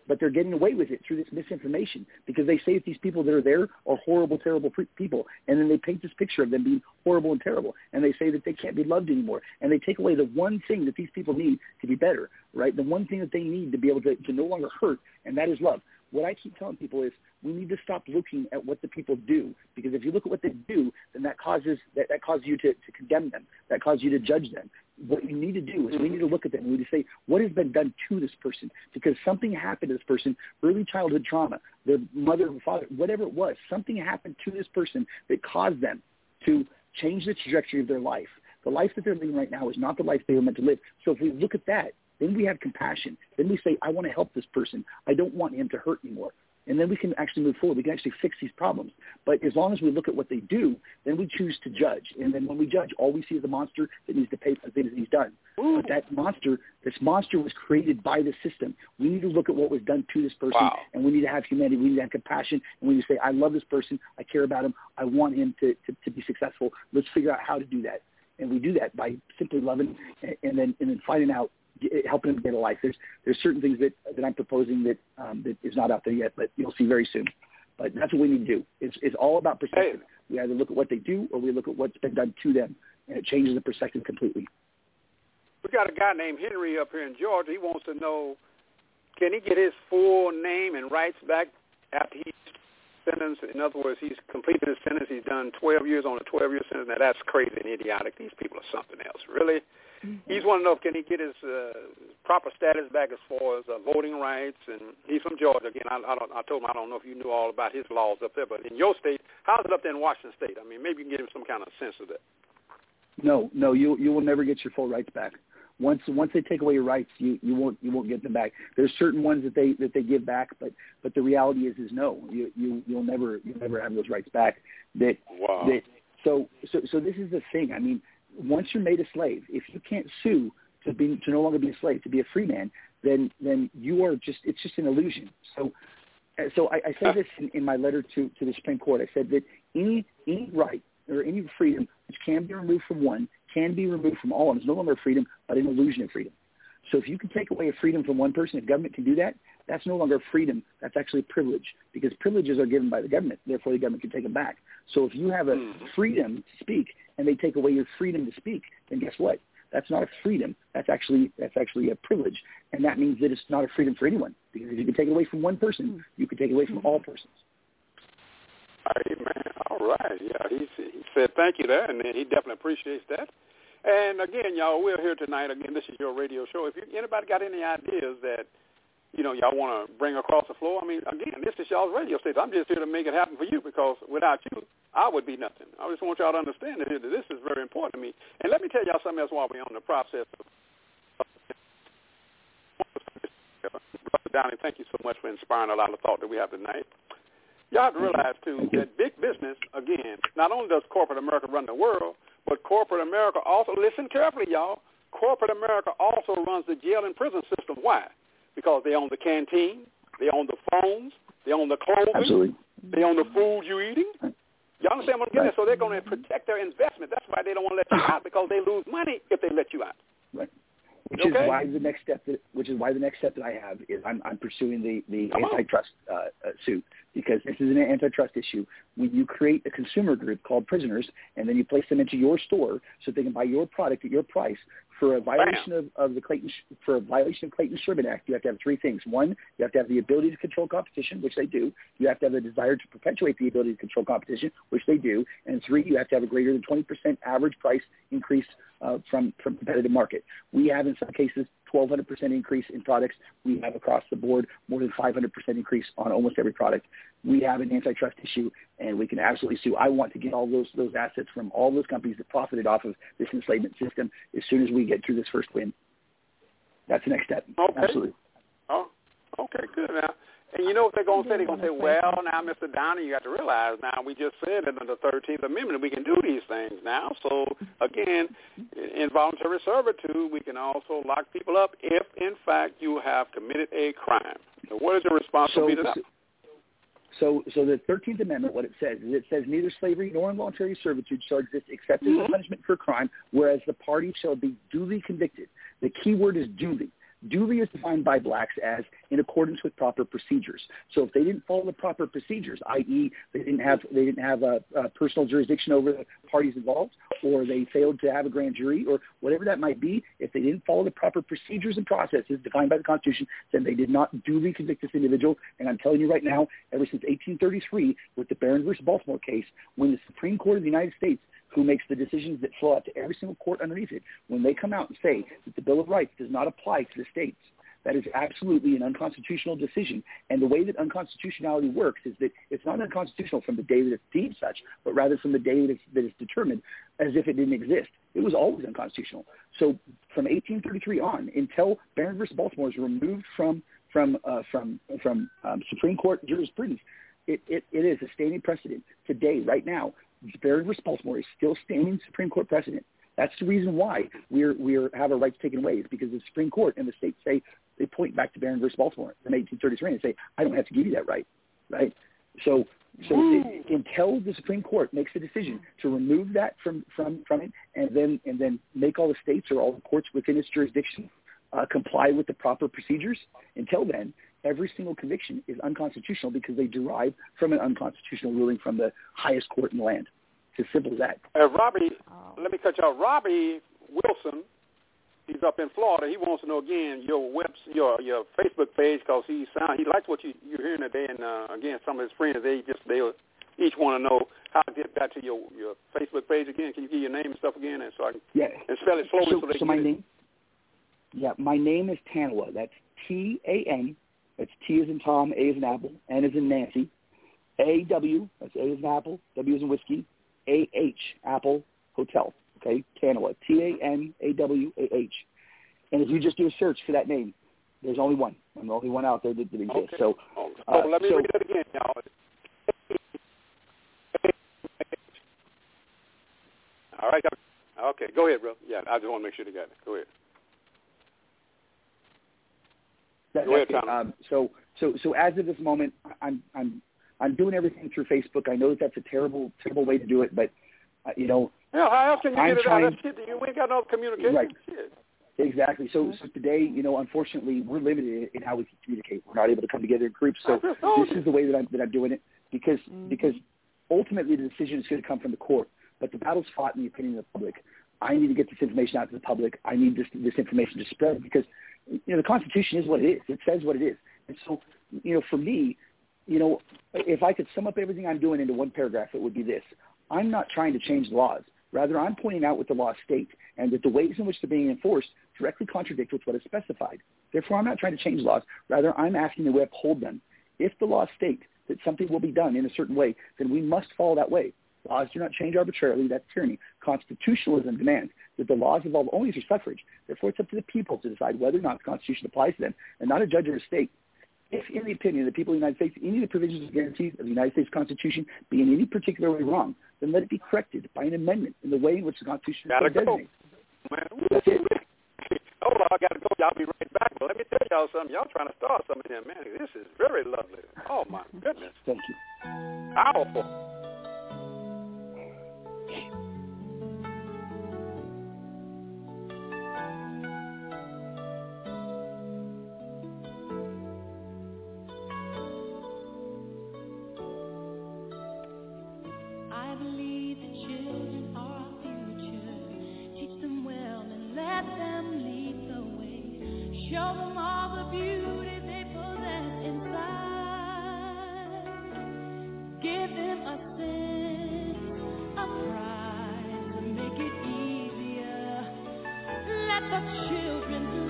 but they're getting away with it through this misinformation because they say that these people that are there are horrible, terrible pre- people, and then they paint this picture of them being horrible and terrible, and they say that they can't be loved anymore, and they take away the one thing that these people need to be better, right? The one thing that they need to be able to, to no longer hurt, and that is love. What I keep telling people is we need to stop looking at what the people do, because if you look at what they do, then that causes that, that causes you to, to condemn them. That causes you to judge them. What you need to do is we need to look at them and we need to say, what has been done to this person? Because something happened to this person, early childhood trauma, their mother or father, whatever it was, something happened to this person that caused them to change the trajectory of their life. The life that they're living right now is not the life they were meant to live. So if we look at that, then we have compassion. Then we say, I want to help this person. I don't want him to hurt anymore. And then we can actually move forward. We can actually fix these problems. But as long as we look at what they do, then we choose to judge. And then when we judge, all we see is the monster that needs to pay for the things that he's done. Ooh. But that monster, this monster was created by the system. We need to look at what was done to this person, wow. and we need to have humanity. We need to have compassion. And we need to say, I love this person. I care about him. I want him to, to, to be successful. Let's figure out how to do that. And we do that by simply loving and, and then and then finding out, helping them get a life. There's there's certain things that, that I'm proposing that um, that is not out there yet, but you'll see very soon. But that's what we need to do. It's it's all about perspective. Hey. We either look at what they do or we look at what's been done to them, and it changes the perspective completely. We got a guy named Henry up here in Georgia. He wants to know, can he get his full name and rights back after he's sentenced? In other words, he's completed his sentence. He's done twelve years on a twelve-year sentence. Now, that's crazy and idiotic. These people are something else, really. Mm-hmm. He's wanting to know, can he get his uh, proper status back as far as uh, voting rights? And he's from Georgia. Again, I, I, don't, I told him I don't know if you knew all about his laws up there, but in your state, how's it up there in Washington State? I mean, maybe you can get him some kind of sense of that. No, no, you you will never get your full rights back. Once once they take away your rights, you, you won't you won't get them back. There's certain ones that they that they give back, but but the reality is is no, you you you'll never you'll never have those rights back. That wow. that so so so this is the thing. I mean, once you're made a slave, if you can't sue to be to no longer be a slave, to be a free man, then then you are just it's just an illusion. So so I, I said this in, in my letter to, to the Supreme Court. I said that any any right or any freedom which can be removed from one can be removed from all, and it's no longer freedom, but an illusion of freedom. So if you can take away a freedom from one person, if government can do that, that's no longer freedom. That's actually privilege, because privileges are given by the government. Therefore, the government can take them back. So if you have a freedom to speak and they take away your freedom to speak, then guess what? That's not a freedom. That's actually that's actually a privilege, and that means that it's not a freedom for anyone. Because if you can take it away from one person, you can take it away from all persons. Hey, man. All right. Yeah, he, he said thank you there, and he definitely appreciates that. And, again, y'all, we're here tonight. Again, this is your radio show. If you, anybody got any ideas that, you know, y'all want to bring across the floor, I mean, again, this is y'all's radio station. I'm just here to make it happen for you, because without you, I would be nothing. I just want y'all to understand that this is very important to me. And let me tell y'all something else while we're on the process of Brother Downey, thank you so much for inspiring a lot of thought that we have tonight. Y'all have to realize, too, that big business, again, not only does corporate America run the world, but corporate America also, listen carefully, y'all, corporate America also runs the jail and prison system. Why? Because they own the canteen, they own the phones, they own the clothing, Absolutely. They own the food you're eating. Y'all understand what I'm getting at? So they're going to protect their investment. That's why they don't want to let you out, because they lose money if they let you out. Right. Which okay? is why the next step that which is why the next step that I have is I'm, I'm pursuing the the Come antitrust uh, uh, suit, because this is an antitrust issue. When you create a consumer group called prisoners, and then you place them into your store so they can buy your product at your price for a violation of, of the Clayton for a violation of Clayton-Sherman Act, you have to have three things. One, you have to have the ability to control competition, which they do. You have to have the desire to perpetuate the ability to control competition, which they do. And three, you have to have a greater than twenty percent average price increase uh, from from competitive market. We have in some cases twelve hundred percent increase in products. We have across the board more than five hundred percent increase on almost every product. We have an antitrust issue, and we can absolutely sue. I want to get all those those assets from all those companies that profited off of this enslavement system as soon as we get through this first win. That's the next step. Okay. Absolutely. Oh, okay, good. Now, and you know what they're going to say? They're going to say, well, now, Mister Downey, you have to realize now we just said that in the thirteenth Amendment we can do these things now. So, again, involuntary servitude, we can also lock people up if, in fact, you have committed a crime. So what is your responsibility so, to that? So, so the thirteenth Amendment, what it says is it says neither slavery nor involuntary servitude shall exist except as a punishment for a crime, whereas the party shall be duly convicted. The key word is duly. Duly is defined by blacks as in accordance with proper procedures. So if they didn't follow the proper procedures, that is, they didn't have they didn't have a, a personal jurisdiction over the parties involved, or they failed to have a grand jury, or whatever that might be, if they didn't follow the proper procedures and processes defined by the Constitution, then they did not duly convict this individual. And I'm telling you right now, ever since eighteen thirty-three, with the Barron versus Baltimore case, when the Supreme Court of the United States, who makes the decisions that flow out to every single court underneath it, when they come out and say that the Bill of Rights does not apply to the states, that is absolutely an unconstitutional decision. And the way that unconstitutionality works is that it's not unconstitutional from the day that it's deemed such, but rather from the day that it's, that it's determined as if it didn't exist. It was always unconstitutional. So from eighteen thirty-three on, until Barron versus Baltimore is removed from from uh, from from um, Supreme Court jurisprudence, it, it, it is a standing precedent today, right now. Barron versus Baltimore is still standing Supreme Court precedent. That's the reason why we're we're have our rights taken away, is because the Supreme Court and the states say, they point back to Barron versus Baltimore in eighteen thirty-three and say, I don't have to give you that right, right? So so it, until the Supreme Court makes a decision to remove that from, from, from it, and then and then make all the states or all the courts within its jurisdiction uh, comply with the proper procedures, until then, every single conviction is unconstitutional because they derive from an unconstitutional ruling from the highest court in the land. It's as simple as that. Uh, Robbie, let me cut you off. Robbie Wilson, he's up in Florida. He wants to know again your web, your your Facebook page, because he sound he likes what you you're hearing today, and uh, again, some of his friends they just they each want to know how to get back to your your Facebook page again. Can you give your name and stuff again, and so I can yeah. and spell it slowly so, so they so can my get name, it. Yeah, my name is Tanoa. That's T A N. That's T as in Tom, A as in Apple, N as in Nancy, A W. That's A as in Apple, W as in whiskey, A H, Apple, Hotel. Okay, Tanoa, T A N A W A H. And if you just do a search for that name, there's only one. I'm the only one out there that, that exists. Okay. So, uh, so let me so, read it again, y'all. All right. Okay, go ahead, bro. Yeah, I just want to make sure they got it. Go ahead. That, go ahead, Tom. Um, so, so, so as of this moment, I'm, I'm, I'm doing everything through Facebook. I know that that's a terrible, terrible way to do it, but uh, you know, yeah, how else can you I'm get it trying, out? That's shit. You ain't got no communication. Right. Shit. Exactly. So, so today, you know, unfortunately, we're limited in how we can communicate. We're not able to come together in groups. So this is the way that I'm that I'm doing it, because mm-hmm. because ultimately the decision is going to come from the court. But the battle's fought in the opinion of the public. I need to get this information out to the public. I need this this information to spread, because you know the Constitution is what it is. It says what it is. And so, you know, for me, you know, if I could sum up everything I'm doing into one paragraph, it would be this: I'm not trying to change the laws. Rather, I'm pointing out what the laws state, and that the ways in which they're being enforced directly contradict with what is specified. Therefore, I'm not trying to change laws. Rather, I'm asking that we uphold them. If the laws state that something will be done in a certain way, then we must follow that way. Laws do not change arbitrarily. That's tyranny. Constitutionalism demands that the laws evolve only through suffrage. Therefore, it's up to the people to decide whether or not the Constitution applies to them, and not a judge or a state. If, in the opinion of the people of the United States, any of the provisions and guarantees of the United States Constitution be in any particular way wrong, then let it be corrected by an amendment in the way in which the Constitution gotta is designated. Man. Hold on, I got to go. Y'all be right back. But let me tell y'all something. Y'all trying to start something here, man. This is very lovely. Oh, my goodness. Thank you. Powerful. Show them all the beauty they possess inside. Give them a sense of pride to make it easier. Let the children's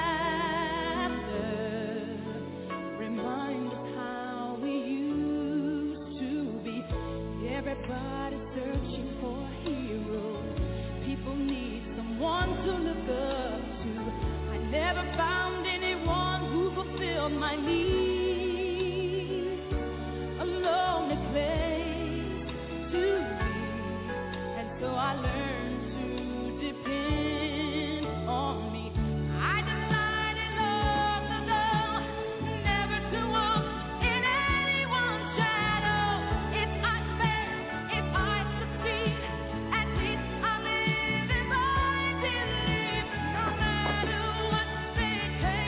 laughter remind us how we used to be. Everybody searching for a hero. People need someone to look up to. Never found anyone who fulfilled my needs. A lonely place to be, and so I learned to depend on me. I decided long ago never to walk in anyone's shadow. If I fail, if I succeed, at least I live as I believe. No matter what they tell.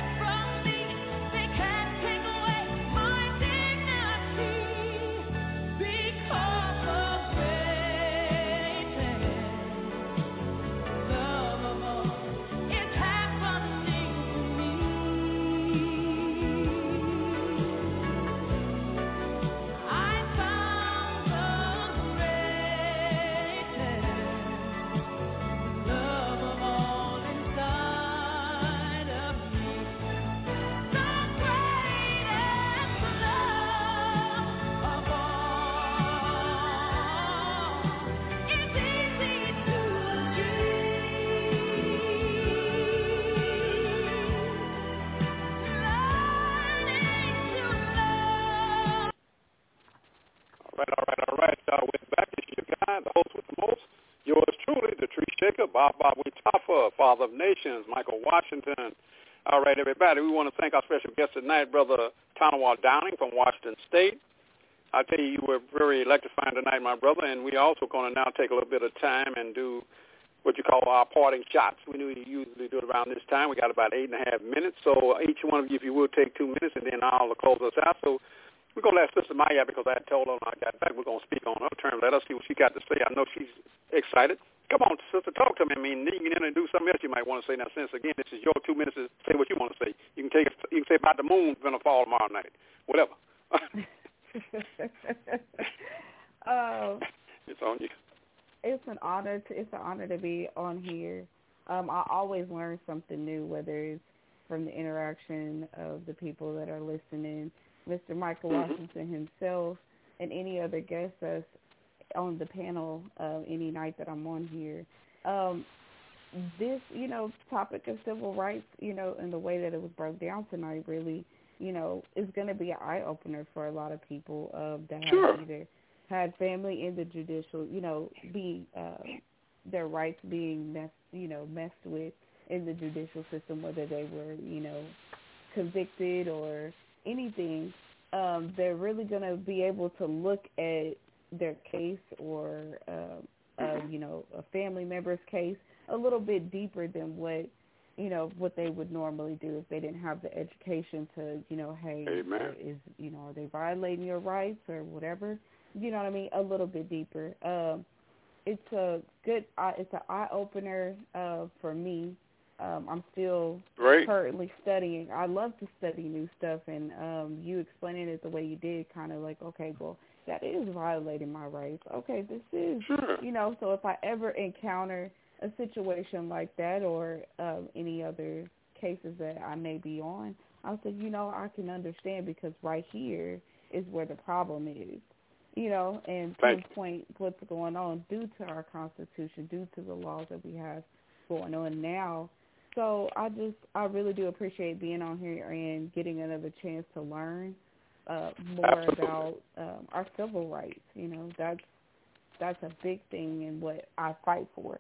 the host with the most, yours truly, the Tree Shaker, Bob Bob Witafa, Father of Nations, Michael Washington. All right, everybody, we want to thank our special guest tonight, Brother Tanawa Downing from Washington State. I tell you, you were very electrifying tonight, my brother, and we also going to now take a little bit of time and do what you call our parting shots. We knew you usually do it around this time. We got about eight and a half minutes, so each one of you, if you will, take two minutes, and then I'll close us out. So we're going to let Sister Maya, because I told her when I got back, we're going to speak on her terms. Let us see what she got to say. I know she's excited. Come on, Sister, talk to me. I mean, you can do something else you might want to say. Now, since, again, this is your two minutes to say what you want to say. You can take it, you can say about the moon going to fall tomorrow night, whatever. um, it's on you. It's an honor. To, it's an honor to be on here. Um, I always learn something new, whether it's from the interaction of the people that are listening, Mister Michael mm-hmm. Washington himself, and any other guests that's on the panel uh, any night that I'm on here. Um, this, you know, topic of civil rights, you know, and the way that it was broke down tonight, really, you know, is going to be an eye opener for a lot of people uh, that sure. have either had family in the judicial, you know, be uh, their rights being, mess, you know, messed with in the judicial system, whether they were, you know, convicted or anything. Um, they're really going to be able to look at their case or, uh, uh, you know, a family member's case a little bit deeper than what, you know, what they would normally do if they didn't have the education to, you know, hey, Amen. is, you know, are they violating your rights or whatever? You know what I mean? A little bit deeper. Um, it's a good, uh, it's an eye opener uh, for me. Um, I'm still Great. currently studying. I love to study new stuff, and um, you explaining it the way you did, kind of like, okay, well, that is violating my rights. Okay, this is, sure. you know, so if I ever encounter a situation like that or um, any other cases that I may be on, I'll say, you know, I can understand because right here is where the problem is. You know, and pinpoint what's going on due to our Constitution, due to the laws that we have going on now. So I just, I really do appreciate being on here and getting another chance to learn uh, more Absolutely. about um, our civil rights. You know, that's that's a big thing in what I fight for.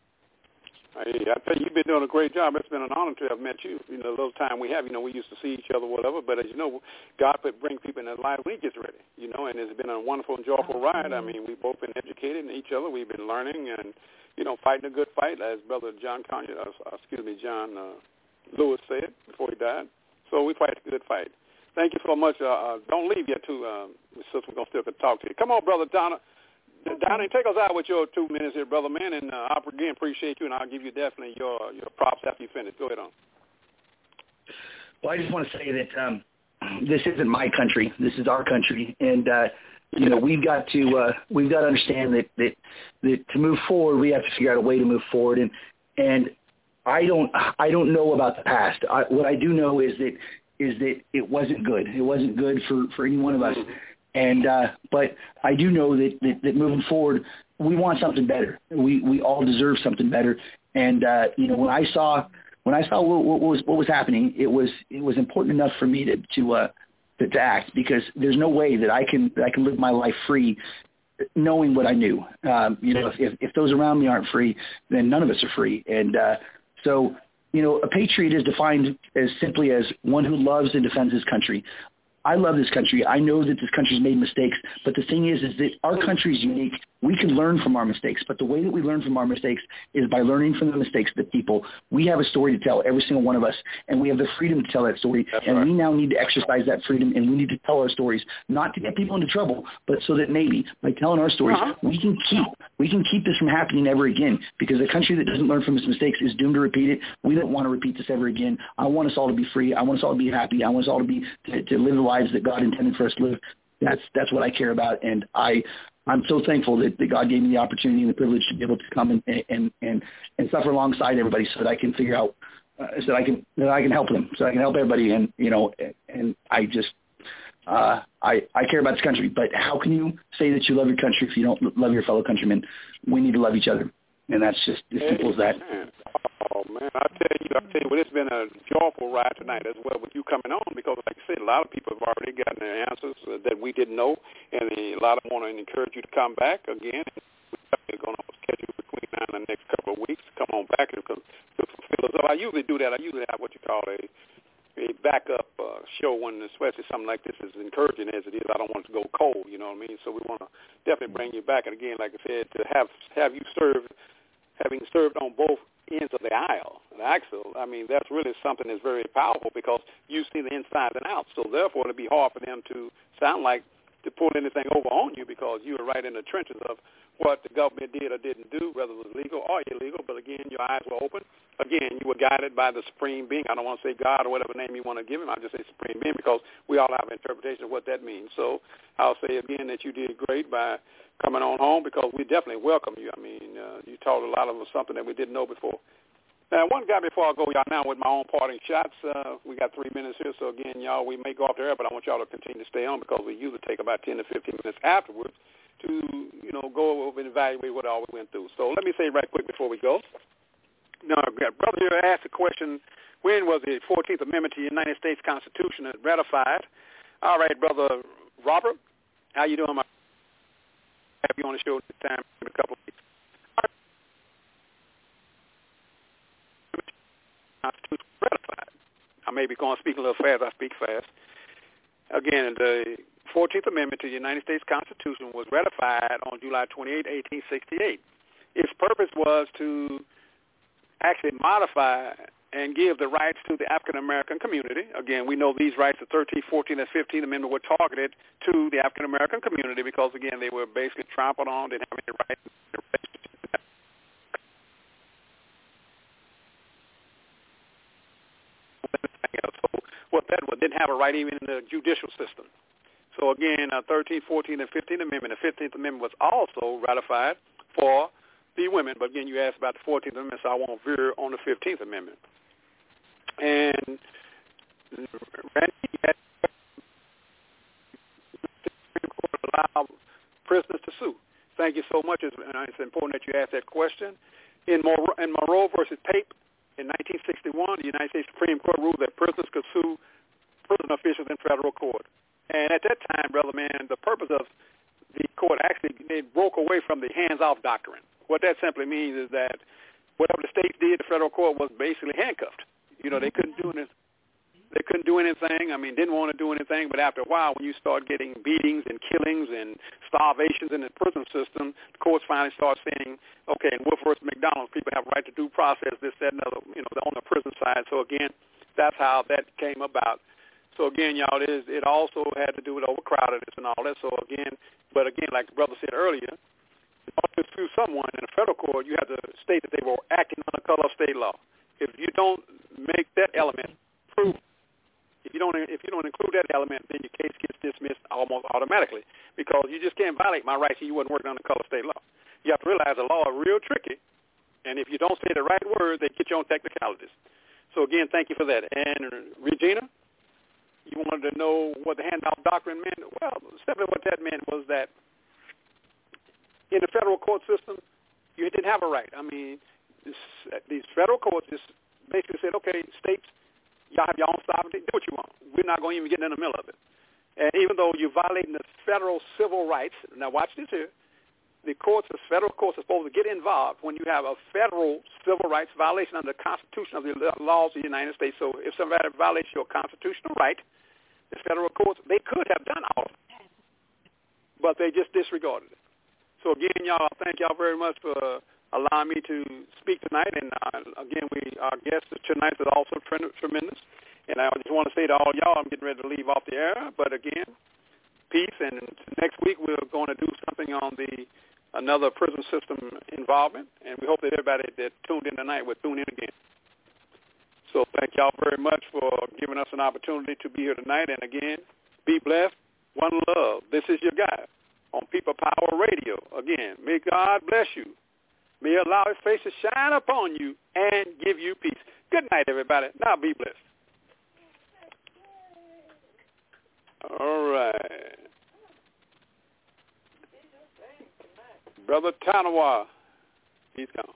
Hey, I tell you, you've been doing a great job. It's been an honor to have met you. You know, the little time we have, you know, we used to see each other, whatever. But as you know, God could bring people in their lives when He gets ready. You know, and it's been a wonderful and joyful ride. I mean, we've both been educated in each other. We've been learning and, you know, fighting a good fight, as Brother John Conyers, uh, excuse me, John uh, Lewis said before he died. So we fight a good fight. Thank you so much. Uh, uh, don't leave yet, too. Um, since we're gonna still could talk to you. Come on, Brother Donna. Donnie, take us out with your two minutes here, brother, man, and uh, I again appreciate you, and I'll give you definitely your your props after you finish. Go ahead on. Well, I just want to say that um, this isn't my country. This is our country, and uh, you know we've got to uh, we've got to understand that, that that to move forward, we have to figure out a way to move forward. And and I don't I don't know about the past. I, what I do know is that is that it wasn't good. It wasn't good for, for any one of us. And uh, but I do know that, that, that moving forward, we want something better. We we all deserve something better. And uh, you know, when I saw when I saw what, what was what was happening, it was it was important enough for me to to, uh, to to act, because there's no way that I can that I can live my life free, knowing what I knew. Um, you know, if if those around me aren't free, then none of us are free. And uh, so, you know, a patriot is defined as simply as one who loves and defends his country. I love this country. I know that this country's made mistakes, but the thing is, is that our country is unique. We can learn from our mistakes, but the way that we learn from our mistakes is by learning from the mistakes of the people. We have a story to tell, every single one of us, and we have the freedom to tell that story. That's and right. we now need to exercise that freedom, and we need to tell our stories, not to get people into trouble, but so that maybe by telling our stories, uh-huh. we can keep we can keep this from happening ever again. Because a country that doesn't learn from its mistakes is doomed to repeat it. We don't want to repeat this ever again. I want us all to be free. I want us all to be happy. I want us all to be to, to live the lives that God intended for us to live. That's that's what I care about, and I I'm so thankful that, that God gave me the opportunity and the privilege to be able to come and and and, and suffer alongside everybody, so that I can figure out uh, so that I can that I can help them, so I can help everybody. And you know, and I just uh, I I care about this country. But how can you say that you love your country if you don't love your fellow countrymen? We need to love each other, and that's just as simple as that. Oh, man, I tell you, I tell you, well, it's been a joyful ride tonight as well with you coming on, because, like I said, a lot of people have already gotten their answers uh, that we didn't know, and a lot of them want to encourage you to come back again. now in the next couple of weeks. Come on back and to fulfill us up. I usually do that. I usually have what you call a a backup uh, show when, especially something like this, as encouraging as it is. I don't want it to go cold, you know what I mean? So we want to definitely bring you back. And again, like I said, to have have you serve, having served on both ends of the aisle, the axle, I mean, that's really something that's very powerful because you see the inside and out. So therefore, it'll be hard for them to sound like to pull anything over on you because you were right in the trenches of what the government did or didn't do, whether it was legal or illegal. But again, your eyes were open. Again, you were guided by the Supreme Being. I don't want to say God or whatever name you want to give him. I'll just say Supreme Being because we all have an interpretation of what that means. So I'll say again that you did great by coming on home because we definitely welcome you. I mean, uh, you taught a lot of us something that we didn't know before. Now, one guy before I go, y'all, now with my own parting shots, uh, we got three minutes here. So, again, y'all, we may go off the air, but I want y'all to continue to stay on because we usually take about ten to fifteen minutes afterwards to, you know, go over and evaluate what all we went through. So let me say right quick before we go. Now, brother here asked the question, when was the fourteenth Amendment to the United States Constitution ratified? All right, Brother Robert, how you doing? My have you on the show this time in a couple of weeks. Constitution ratified. I may be going to speak a little fast. I speak fast. Again, the fourteenth Amendment to the United States Constitution was ratified on July twenty-eighth, eighteen sixty-eight. Its purpose was to actually modify and give the rights to the African-American community. Again, we know these rights, the thirteenth, fourteenth, and fifteenth Amendment, were targeted to the African-American community because, again, they were basically trampled on, didn't have any rights. So what that was, didn't have a right even in the judicial system. So, again, uh, thirteenth, fourteenth, and fifteenth Amendment. The fifteenth Amendment was also ratified for the women. But, again, you asked about the fourteenth Amendment, so I won't veer on the fifteenth Amendment. And Randy had allow prisoners to sue. Thank you so much. It's, it's important that you ask that question. In Monroe, in Monroe versus Pape in nineteen sixty-one, the United States Supreme Court ruled that prisoners could sue prison officials in federal court. And at that time, brother man, the purpose of the court actually, they broke away from the hands-off doctrine. What that simply means is that whatever the states did, the federal court was basically handcuffed. You know, they couldn't do anything. They couldn't do anything. I mean, didn't want to do anything. But after a while, when you start getting beatings and killings and starvations in the prison system, the courts finally start saying, okay, in Wolf versus McDonald, people have a right to due process, this, that, and other, you know, on the prison side. So, again, that's how that came about. So, again, y'all, it, is, it also had to do with overcrowdedness and all that. So, again, but, again, like the brother said earlier, in order to sue someone in a federal court, you have to state that they were acting under color of state law. If you don't make that element prove, if you don't if you don't include that element, then your case gets dismissed almost automatically because you just can't violate my rights if you wasn't working under color of state law. You have to realize the law is real tricky, and if you don't say the right word, they get you on technicalities. So again, thank you for that. And Regina, you wanted to know what the handoff doctrine meant? Well, simply what that meant was that in the federal court system, you didn't have a right. I mean, this, these federal courts just basically said, okay, states, y'all have your own sovereignty, do what you want. We're not going to even get in the middle of it. And even though you're violating the federal civil rights, now watch this here, the courts, the federal courts are supposed to get involved when you have a federal civil rights violation under the Constitution of the laws of the United States. So if somebody violates your constitutional right, the federal courts, they could have done all of it, but they just disregarded it. So again, y'all, thank y'all very much for allowing me to speak tonight. And uh, again, we our guest tonight is also tremendous. And I just want to say to all y'all, I'm getting ready to leave off the air. But again, peace. And next week we're going to do something on the another prison system involvement. And we hope that everybody that tuned in tonight will tune in again. So thank y'all very much for giving us an opportunity to be here tonight. And again, be blessed. One love. This is your guy on People Power Radio. Again, may God bless you. May He allow His face to shine upon you and give you peace. Good night, everybody. Now be blessed. All right. Brother Tanawa, he's gone.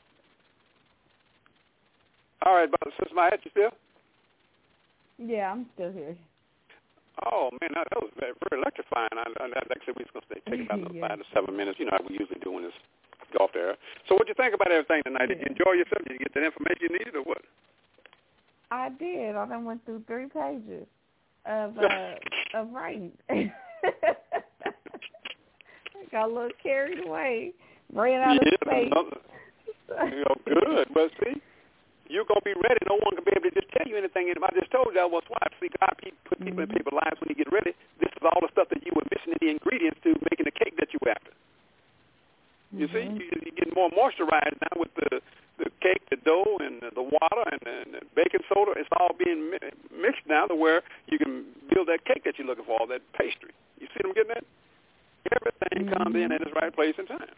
All right, Brother Sister Mahat, you still? Yeah, I'm still here. Oh, man, that, that was very, very electrifying. I, I, like I said, we was going to take about another yeah. five to seven minutes. You know how we usually do when it's golf there. So what did you think about everything tonight? Did you enjoy yourself? Did you get that information you needed or what? I did. I done went through three pages of uh, of writing. I got a little carried away, ran out yeah, of space. Another, you know, good. But see, you're going to be ready. No one can be able to just tell you anything. I just told you that was why. See, God put people mm-hmm. in people's lives when you get ready. This is all the stuff that you were missing in the ingredients to making the cake that you were after. You mm-hmm. see, you, you're getting more moisturized now with the the cake, the dough, and the water, and, and the baking soda. It's all being mi- mixed now to where you can build that cake that you're looking for, that pastry. You see what I'm getting at? Everything mm-hmm. comes in at its right place and time.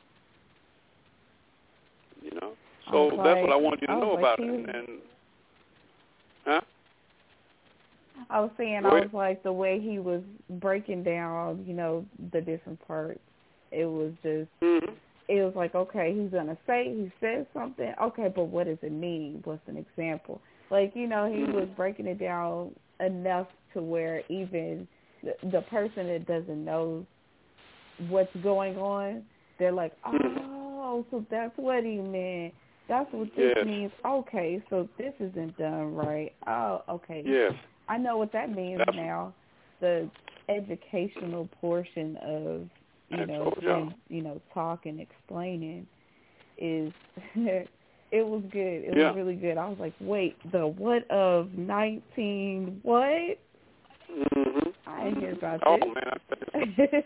You know? So that's like, what I wanted you to know like about he, it. And, and huh? I was saying, I was like, the way he was breaking down, you know, the different parts, it was just, mm-hmm. it was like, okay, he's going to say, he says something, okay, but what does it mean? What's an example? Like, you know, he mm-hmm. was breaking it down enough to where even the, the person that doesn't know what's going on, they're like, oh, so that's what he meant. That's what this yes. means. Okay, so this isn't done right. Oh, okay. Yes. I know what that means That's now. The educational portion of, you know, and, you know, talking, explaining is, it was good. It yeah. was really good. I was like, wait, the what of nineteen what? Mm-hmm. I didn't hear about oh, this. Oh, man. I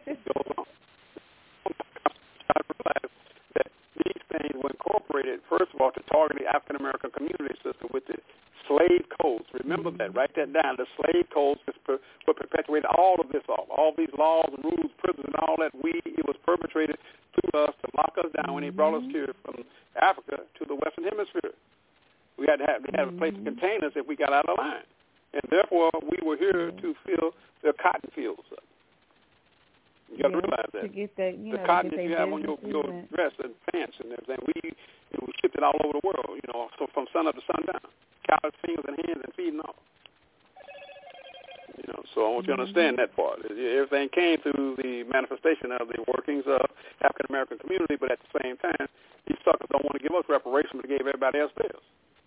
realized that these things were incorporated, first of all, to target the African-American community system with the slave codes. Remember mm-hmm. that. Write that down. The slave codes were perpetuated all of this off. All these laws and rules, prisons and all that. We It was perpetrated to us to lock us down mm-hmm. when they brought us here from Africa to the Western Hemisphere. We had to have, we had mm-hmm. a place to contain us if we got out of line. And therefore, we were here to fill the cotton fields up. You got to yeah, realize that. To get that, you the know, cotton that that you have on your, your dress and pants and everything, we, you know, we shipped it all over the world, you know, so from sun up to sundown. Cows, fingers, and hands, and feet and all. You know, so I want you to understand that part. Everything came through the manifestation of the workings of African-American community, but at the same time, these suckers don't want to give us reparations, but they gave everybody else theirs.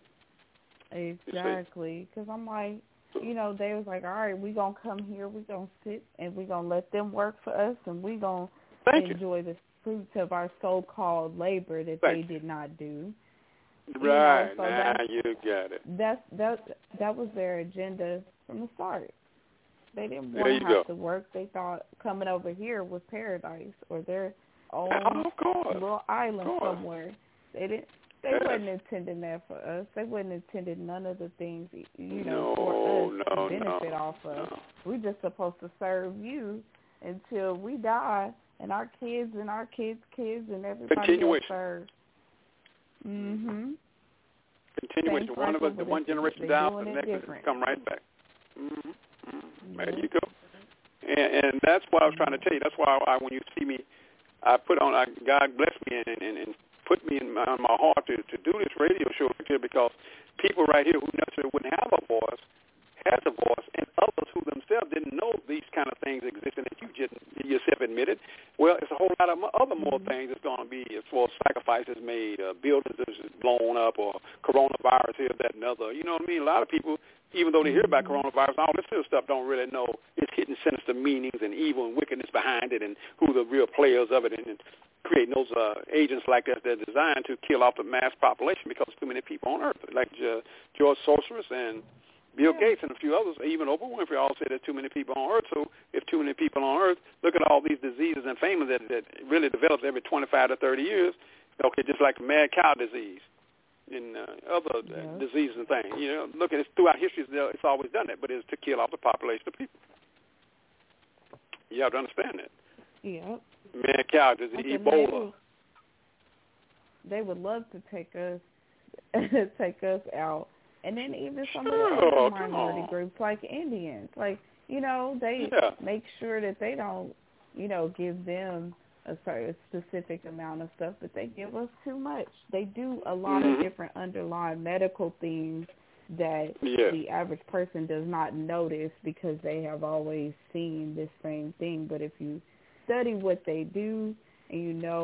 Exactly, because I'm like, you know, they was like, all right, we're going to come here, we're going to sit, and we're going to let them work for us, and we're going to enjoy the fruits of our so-called labor that Thank they did not do. Right, you know, so now you got it. That's, that, that was their agenda from the start. They didn't want there to you have go. to work. They thought coming over here was paradise or their own oh, of course. little island of course. somewhere. They didn't. They yes. wasn't intending that for us. They wasn't intended none of the things, you no, know, for us no, to benefit no, off of. No. We're just supposed to serve you until we die, and our kids and our kids' kids and everybody else serve. Mm-hmm. Continuation. Same One of us, cycle, one generation down, the next different. come right back. Mm-hmm. Mm-hmm. There you go. And, and that's what I was trying to tell you. That's why I, when you see me, I put on, I, God bless me and, and, and put me in my, my heart to, to do this radio show here, because people right here who necessarily wouldn't have a voice has a voice, and others who themselves didn't know these kind of things existed that you just yourself admitted. Well, it's a whole lot of other more things that's going to be as far as sacrifices made, uh, buildings that's blown up, or coronavirus here, that, and other. You know what I mean? A lot of people, even though they hear about coronavirus, all this other stuff don't really know its hidden sinister meanings and evil and wickedness behind it, and who the real players of it, and, and creating those uh, agents like that that are designed to kill off the mass population because too many people on Earth, like uh, George Soros and Bill Gates and a few others, even Oprah Winfrey, all say there's too many people on Earth. So if too many people on Earth, look at all these diseases and famines that, that really develops every twenty-five to thirty years. Okay, just like the mad cow disease and uh, other yeah. uh, diseases and things. You know, look at it throughout history. It's always done that, but it's to kill off the population of people. You have to understand that. Yeah. Mad cow disease, okay, Ebola. They would, they would love to take us take us out. And then even some sure, of the other minority on. groups, like Indians, like, you know, they yeah. make sure that they don't, you know, give them a certain specific amount of stuff, but they give us too much. They do a lot mm-hmm. of different underlying medical things that yeah. the average person does not notice because they have always seen this same thing. But if you study what they do and you know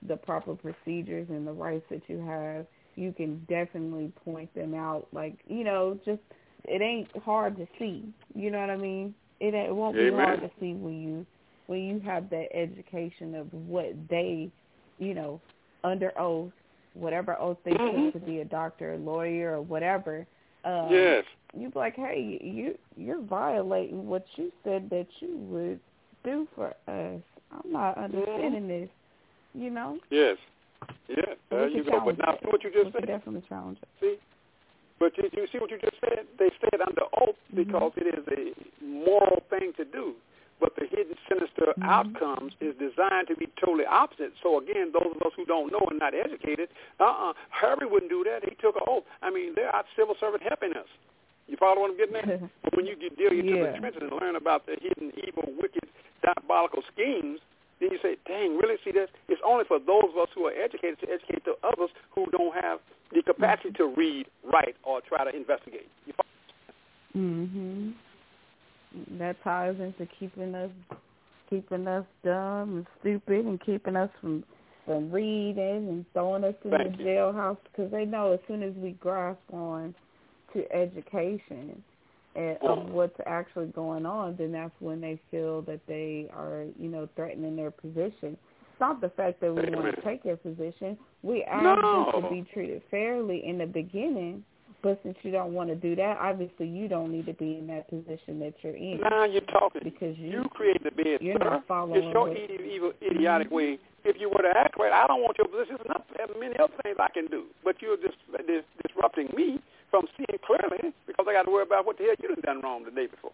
the proper procedures and the rights that you have, you can definitely point them out. Like, you know, just it ain't hard to see. You know what I mean? It it won't Amen. be hard to see when you when you have that education of what they, you know, under oath, whatever oath they mm-hmm. took to be a doctor, a lawyer, or whatever. Um, yes. You'd be like, hey, you you're violating what you said that you would do for us. I'm not understanding mm-hmm. this. You know? Yes. Yes. There you go. But now see what you just we said. Can definitely challenge it. See? But you, you see what you just said? They said under oath because mm-hmm. it is a moral thing to do. But the hidden sinister mm-hmm. outcomes is designed to be totally opposite. So, again, those of us who don't know and not educated, uh-uh, Harvey wouldn't do that. He took an oath. I mean, they're our civil servant helping us. You follow what I'm getting at? But when you get deal into yeah. the trenches and learn about the hidden, evil, wicked, diabolical schemes, then you say, dang, really? See, that it's only for those of us who are educated to educate the others who don't have the capacity to read, write, or try to investigate. You follow? Mm-hmm. That ties into keeping us keeping us dumb and stupid and keeping us from, from reading and throwing us in Thank the you. jailhouse because they know as soon as we grasp on to education and of what's actually going on, then that's when they feel that they are, you know, threatening their position. It's not the fact that we want to take their position. We ask no. them to be treated fairly in the beginning, but since you don't want to do that, obviously you don't need to be in that position that you're in. Now you're talking. Because you, you create the bed, you're sir. not following it's your what, evil, evil, idiotic mm-hmm. way. If you were to act right, I don't want your position. There's not there's many other things I can do. But you're just dis- disrupting me from seeing clearly because I got to worry about what the hell you done done wrong the day before.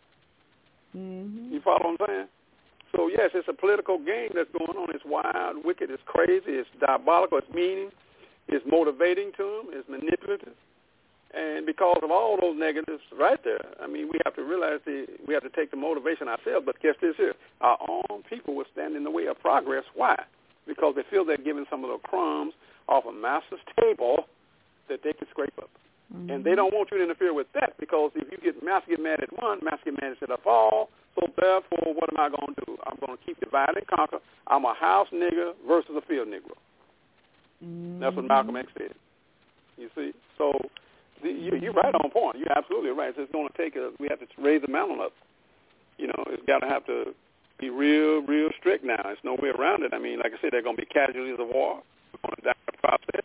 Mm-hmm. You follow what I'm saying? So, yes, it's a political game that's going on. It's wild, wicked, it's crazy, it's diabolical, it's meaning, it's motivating to them, it's manipulative. And because of all those negatives right there, I mean, we have to realize the, we have to take the motivation ourselves. But guess this here, our own people will stand in the way of progress. Why? Because they feel they're giving some of the crumbs off a master's table that they can scrape up. Mm-hmm. And they don't want you to interfere with that because if you get master get mad at one, master get mad at the all. So therefore, what am I going to do? I'm going to keep divide and conquer. I'm a house nigger versus a field negro. Mm-hmm. That's what Malcolm X said. You see? So the, you, you're right on point. You're absolutely right. So it's going to take a, we have to raise the mountain up. You know, it's got to have to be real, real strict now. There's no way around it. I mean, like I said, there are going to be casualties of war. We're going to die in the process.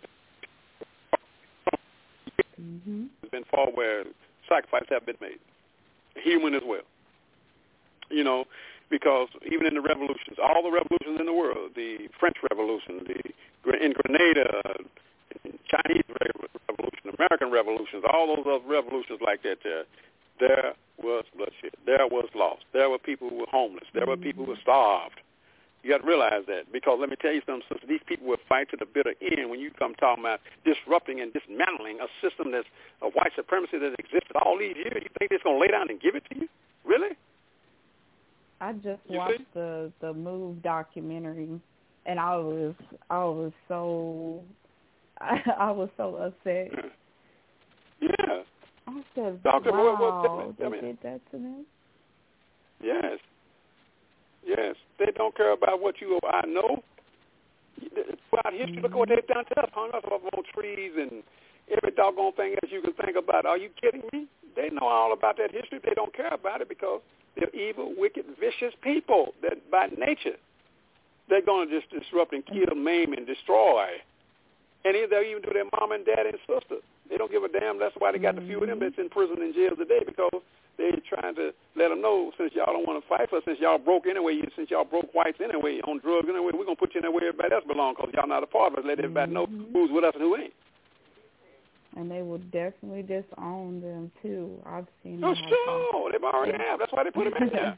Mm-hmm. There's been fought where sacrifices have been made, human as well. You know, because even in the revolutions, all the revolutions in the world, the French Revolution, the in Grenada, Chinese Revolution, American revolutions, all those other revolutions like that, there, there was bloodshed. There was loss. There were people who were homeless. There were people who were starved. You got to realize that because let me tell you something, since these people will fight to the bitter end when you come talking about disrupting and dismantling a system that's a white supremacy that existed all these years, you think they're going to lay down and give it to you? Really? I just you watched see? the the Move documentary, and I was I was so I, I was so upset. Yeah. I said, Doctor, wow, what, what, they I mean, did that to me. Yes. Yes. They don't care about what you or I know. Throughout history, look at what they've done to us. Hung us up on trees and every doggone thing else you can think about. Are you kidding me? They know all about that history. They don't care about it because they're evil, wicked, vicious people that by nature they're going to just disrupt and kill, maim, and destroy. And they'll even do their mom and dad and sister. They don't give a damn. That's why they got the few of them that's in prison and jail today because they're trying to let them know since y'all don't want to fight for us, since y'all broke anyway, since y'all broke whites anyway on drugs anyway, we're going to put you in there where everybody else belongs because y'all not a part of us. Let everybody know who's with us and who ain't. And they will definitely disown them, too. I've seen Oh, them. sure. They've already have. That's why they put them in there.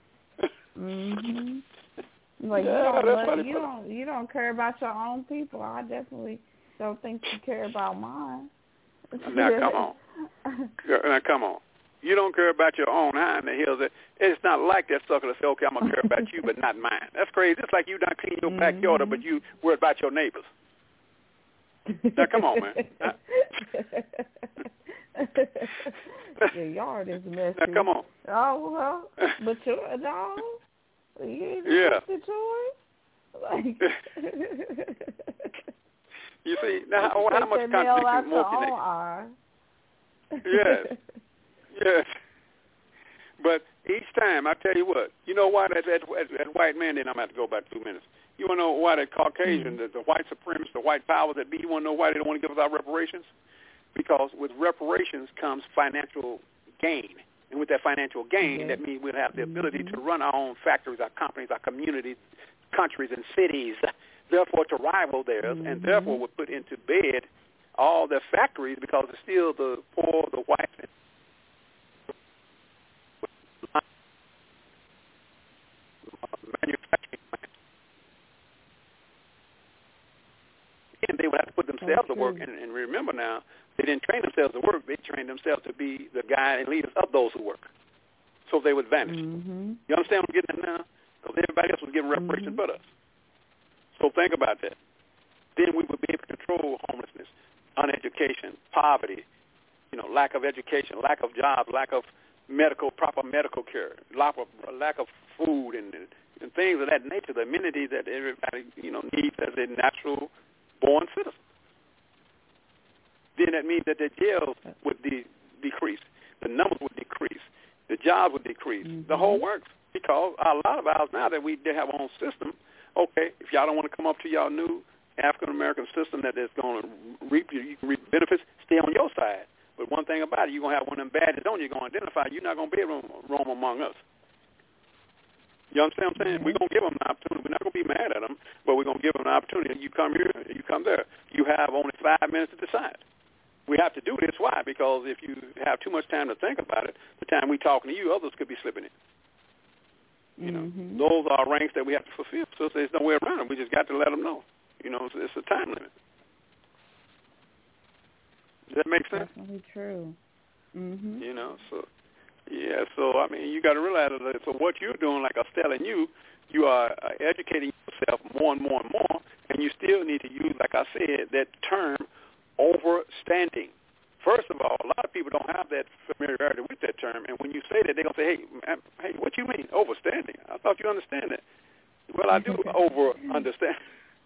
mm-hmm. Like, yeah, you, don't, that's why they you, put don't, you don't care about your own people. I definitely don't think you care about mine. Now, come on. Now, come on. You don't care about your own. How in the hell is it? It's not like that sucker to say, okay, I'm going to care about you, but not mine. That's crazy. It's like you done clean your mm-hmm. backyard, but you worry about your neighbors. Now, come on, man. Your yard is messy. Now, come on. Oh, well, but you no, you ain't yeah. yours. Like, you see, now how, how much contradiction more can they? Yes, yes. But each time, I tell you what, you know why that, that, that white man, then I'm going to have to go back two minutes. You want to know why that Caucasian, mm-hmm. the, the white supremacists, the white powers that be, you want to know why they don't want to give us our reparations? Because with reparations comes financial gain. And with that financial gain, mm-hmm. that means we'll have the ability mm-hmm. to run our own factories, our companies, our communities, countries, and cities, therefore to rival theirs, mm-hmm. and therefore would put into bed all their factories because it's still the poor, the white, manufacturing plants. And they would have to put themselves to work. And, and remember now, they didn't train themselves to work. They trained themselves to be the guide and leaders of those who work. So they would vanish. Mm-hmm. You understand what I'm getting at now? Because everybody else was giving reparations mm-hmm. but us. So think about that. Then we would be able to control homelessness, uneducation, poverty, you know, lack of education, lack of jobs, lack of medical, proper medical care, lack of, lack of food and, and things of that nature, the amenities that everybody, you know, needs as a natural born citizen. Then that means that the jails would de- decrease, the numbers would decrease, the jobs would decrease, mm-hmm. the whole works. Because a lot of ours now that we they have our own system, okay, if y'all don't want to come up to y'all new African-American system that is going to reap, you can reap benefits, stay on your side. But one thing about it, you're going to have one of them badges on you, you're going to identify, you're not going to be able to roam among us. You understand what I'm saying? Mm-hmm. We're going to give them an opportunity. We're not going to be mad at them, but we're going to give them an opportunity. You come here, you come there. You have only five minutes to decide. We have to do this. Why? Because if you have too much time to think about it, the time we're talking to you, others could be slipping in. You know, mm-hmm. those are ranks that we have to fulfill. So there's no way around it. We just got to let them know. You know, it's, it's a time limit. Does that make sense? Definitely true. Mm-hmm. You know, so, yeah, so, I mean, you got to realize that so what you're doing, like I'm telling you, you are uh, educating yourself more and more and more, and you still need to use, like I said, that term overstanding. First of all, a lot of people don't have that familiarity with that term, and when you say that, they're going to say, hey, man, hey, what you mean, overstanding? I thought you understand that. Well, I do over-understand.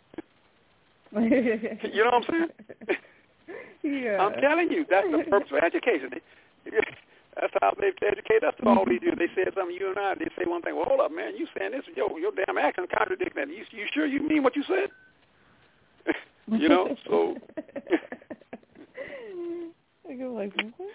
You know what I'm saying? Yeah. I'm telling you, that's the purpose of education. That's how they've educated us all these years. They said something, you and I, they say one thing, well, hold up, man, you saying this, yo, your damn accent contradicts that. You, you sure you mean what you said? You know, so... Like,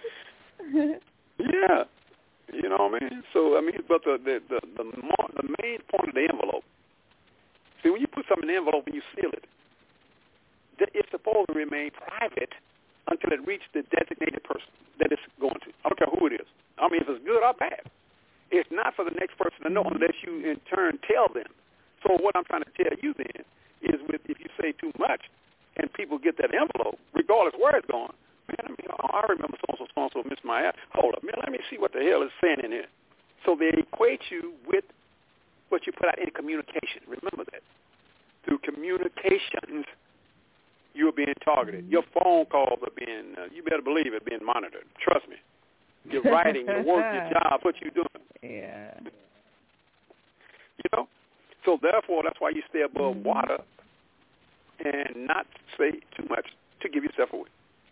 yeah, you know what I mean. So I mean, but the the the the, more, the main point of the envelope. See, when you put something in the envelope and you seal it, it's supposed to remain private until it reaches the designated person that it's going to. I don't care who it is. I mean, if it's good or bad, it's not for the next person to know unless you in turn tell them. So what I'm trying to tell you then is, with if you say too much and people get that envelope, regardless where it's going. Man, I mean, oh, I remember so-and-so, so-and-so missed my ass. Hold up, man, let me see what the hell it's saying in here. So they equate you with what you put out in communication. Remember that. Through communications, you're being targeted. Your phone calls are being, uh, you better believe it, being monitored. Trust me. Your writing, your work, your job, what you're doing. Yeah. You know? So therefore, that's why you stay above mm-hmm. water and not say too much to give yourself away.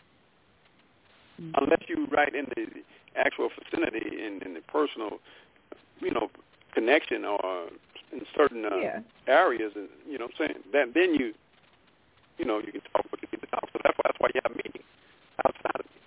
Unless you write in the actual vicinity, in, in the personal, you know, connection or in certain uh, yeah. areas, and you know what I'm saying, then, then you, you know, you can talk what you need to talk. So that's why, that's why you have meetings outside of me.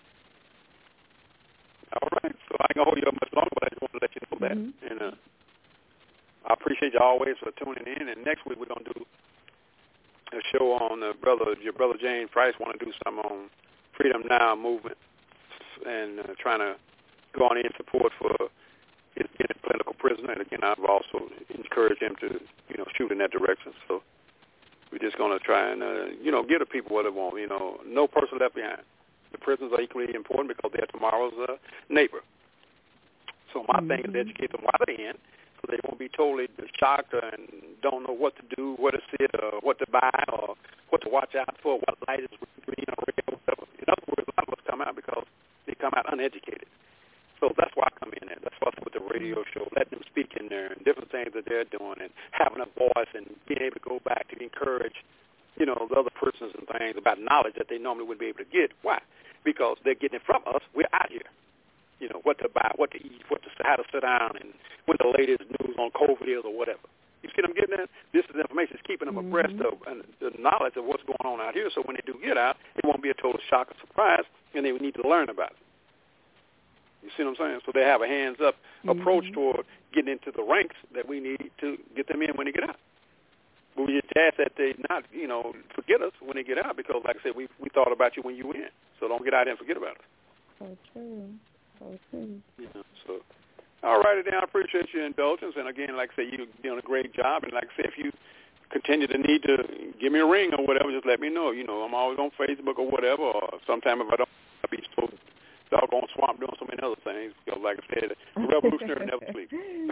All right. So I ain't going to hold you up much longer, but I just want to let you know that. Mm-hmm. And uh, I appreciate you always for tuning in. And next week we're going to do a show on uh, brother, your brother James Price want to do some on Freedom Now movement. And uh, trying to go on in support for his being a political prisoner. And again, I've also encouraged him to, you know, shoot in that direction. So we're just going to try and, uh, you know, give the people what they want. You know, no person left behind. The prisoners are equally important because they're tomorrow's uh, neighbor. So my mm-hmm. thing is to educate them while they're in, so they won't be totally shocked and don't know what to do, what to sit, or what to buy, or what to watch out for, what light is green or red or whatever. In other words, a lot of us come out because they come out uneducated. So that's why I come in there. That's why I with the radio show, letting them speak in there and different things that they're doing and having a voice and being able to go back encourage, you know, the other persons and things about knowledge that they normally wouldn't be able to get. Why? Because they're getting it from us. We're out here. You know, what to buy, what to eat, what to how to sit down, and what the latest news on COVID is or whatever. You see what I'm getting at? This is information. It's keeping them mm-hmm. abreast of and the knowledge of what's going on out here, so when they do get out, it won't be a total shock or surprise, and they need to learn about it. You see what I'm saying? So they have a hands-up mm-hmm. approach toward getting into the ranks that we need to get them in when they get out. But we just ask that they not, you know, forget us when they get out because, like I said, we we thought about you when you were in. So don't get out there and forget about us. So true. So true. Yeah, so, all righty, then. I appreciate your indulgence. And, again, like I say, you're doing a great job. And, like I say, if you continue to need to give me a ring or whatever, just let me know. You know, I'm always on Facebook or whatever. Or sometime if I don't, I'll be so doggone swamped doing so many other things. Because, like I said, the revolutionary never sleeps.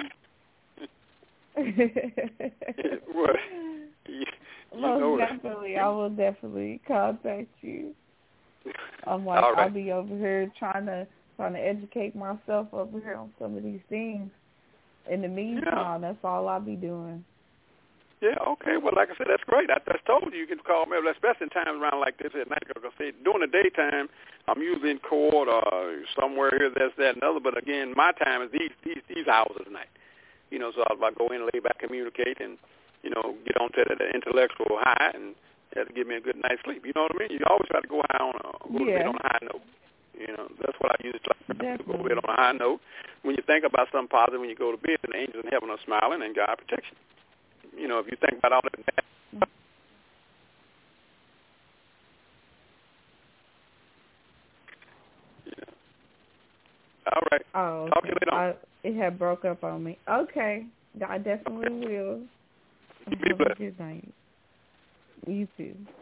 What? You, you Most definitely. That. I will definitely contact you. I'm like, right. I'll be over here trying to trying to educate myself over here on some of these things. In the meantime, yeah. that's all I'll be doing. Yeah, okay. Well, like I said, that's great. I just told you you can call me, especially in times around like this at night. Because I say during the daytime, I'm usually in court or somewhere here, that's that, and other. But again, my time is these these these hours of the night. You know, so I'll, I'll go in, lay back, communicate, and you know, get on to the intellectual high, and that'll give me a good night's sleep. You know what I mean? You always try to go high on a, go yeah. to bed on a high note. You know, that's what I usually try to go to bed on a high note. When you think about something positive, when you go to bed, the angels in heaven are smiling, and God protects you. You know, if you think about all that bad. Yeah. All right. Oh, okay. Talk to you later on. I, it had broke up on me. Okay. I definitely will. Be Have blessed. a good night. You too.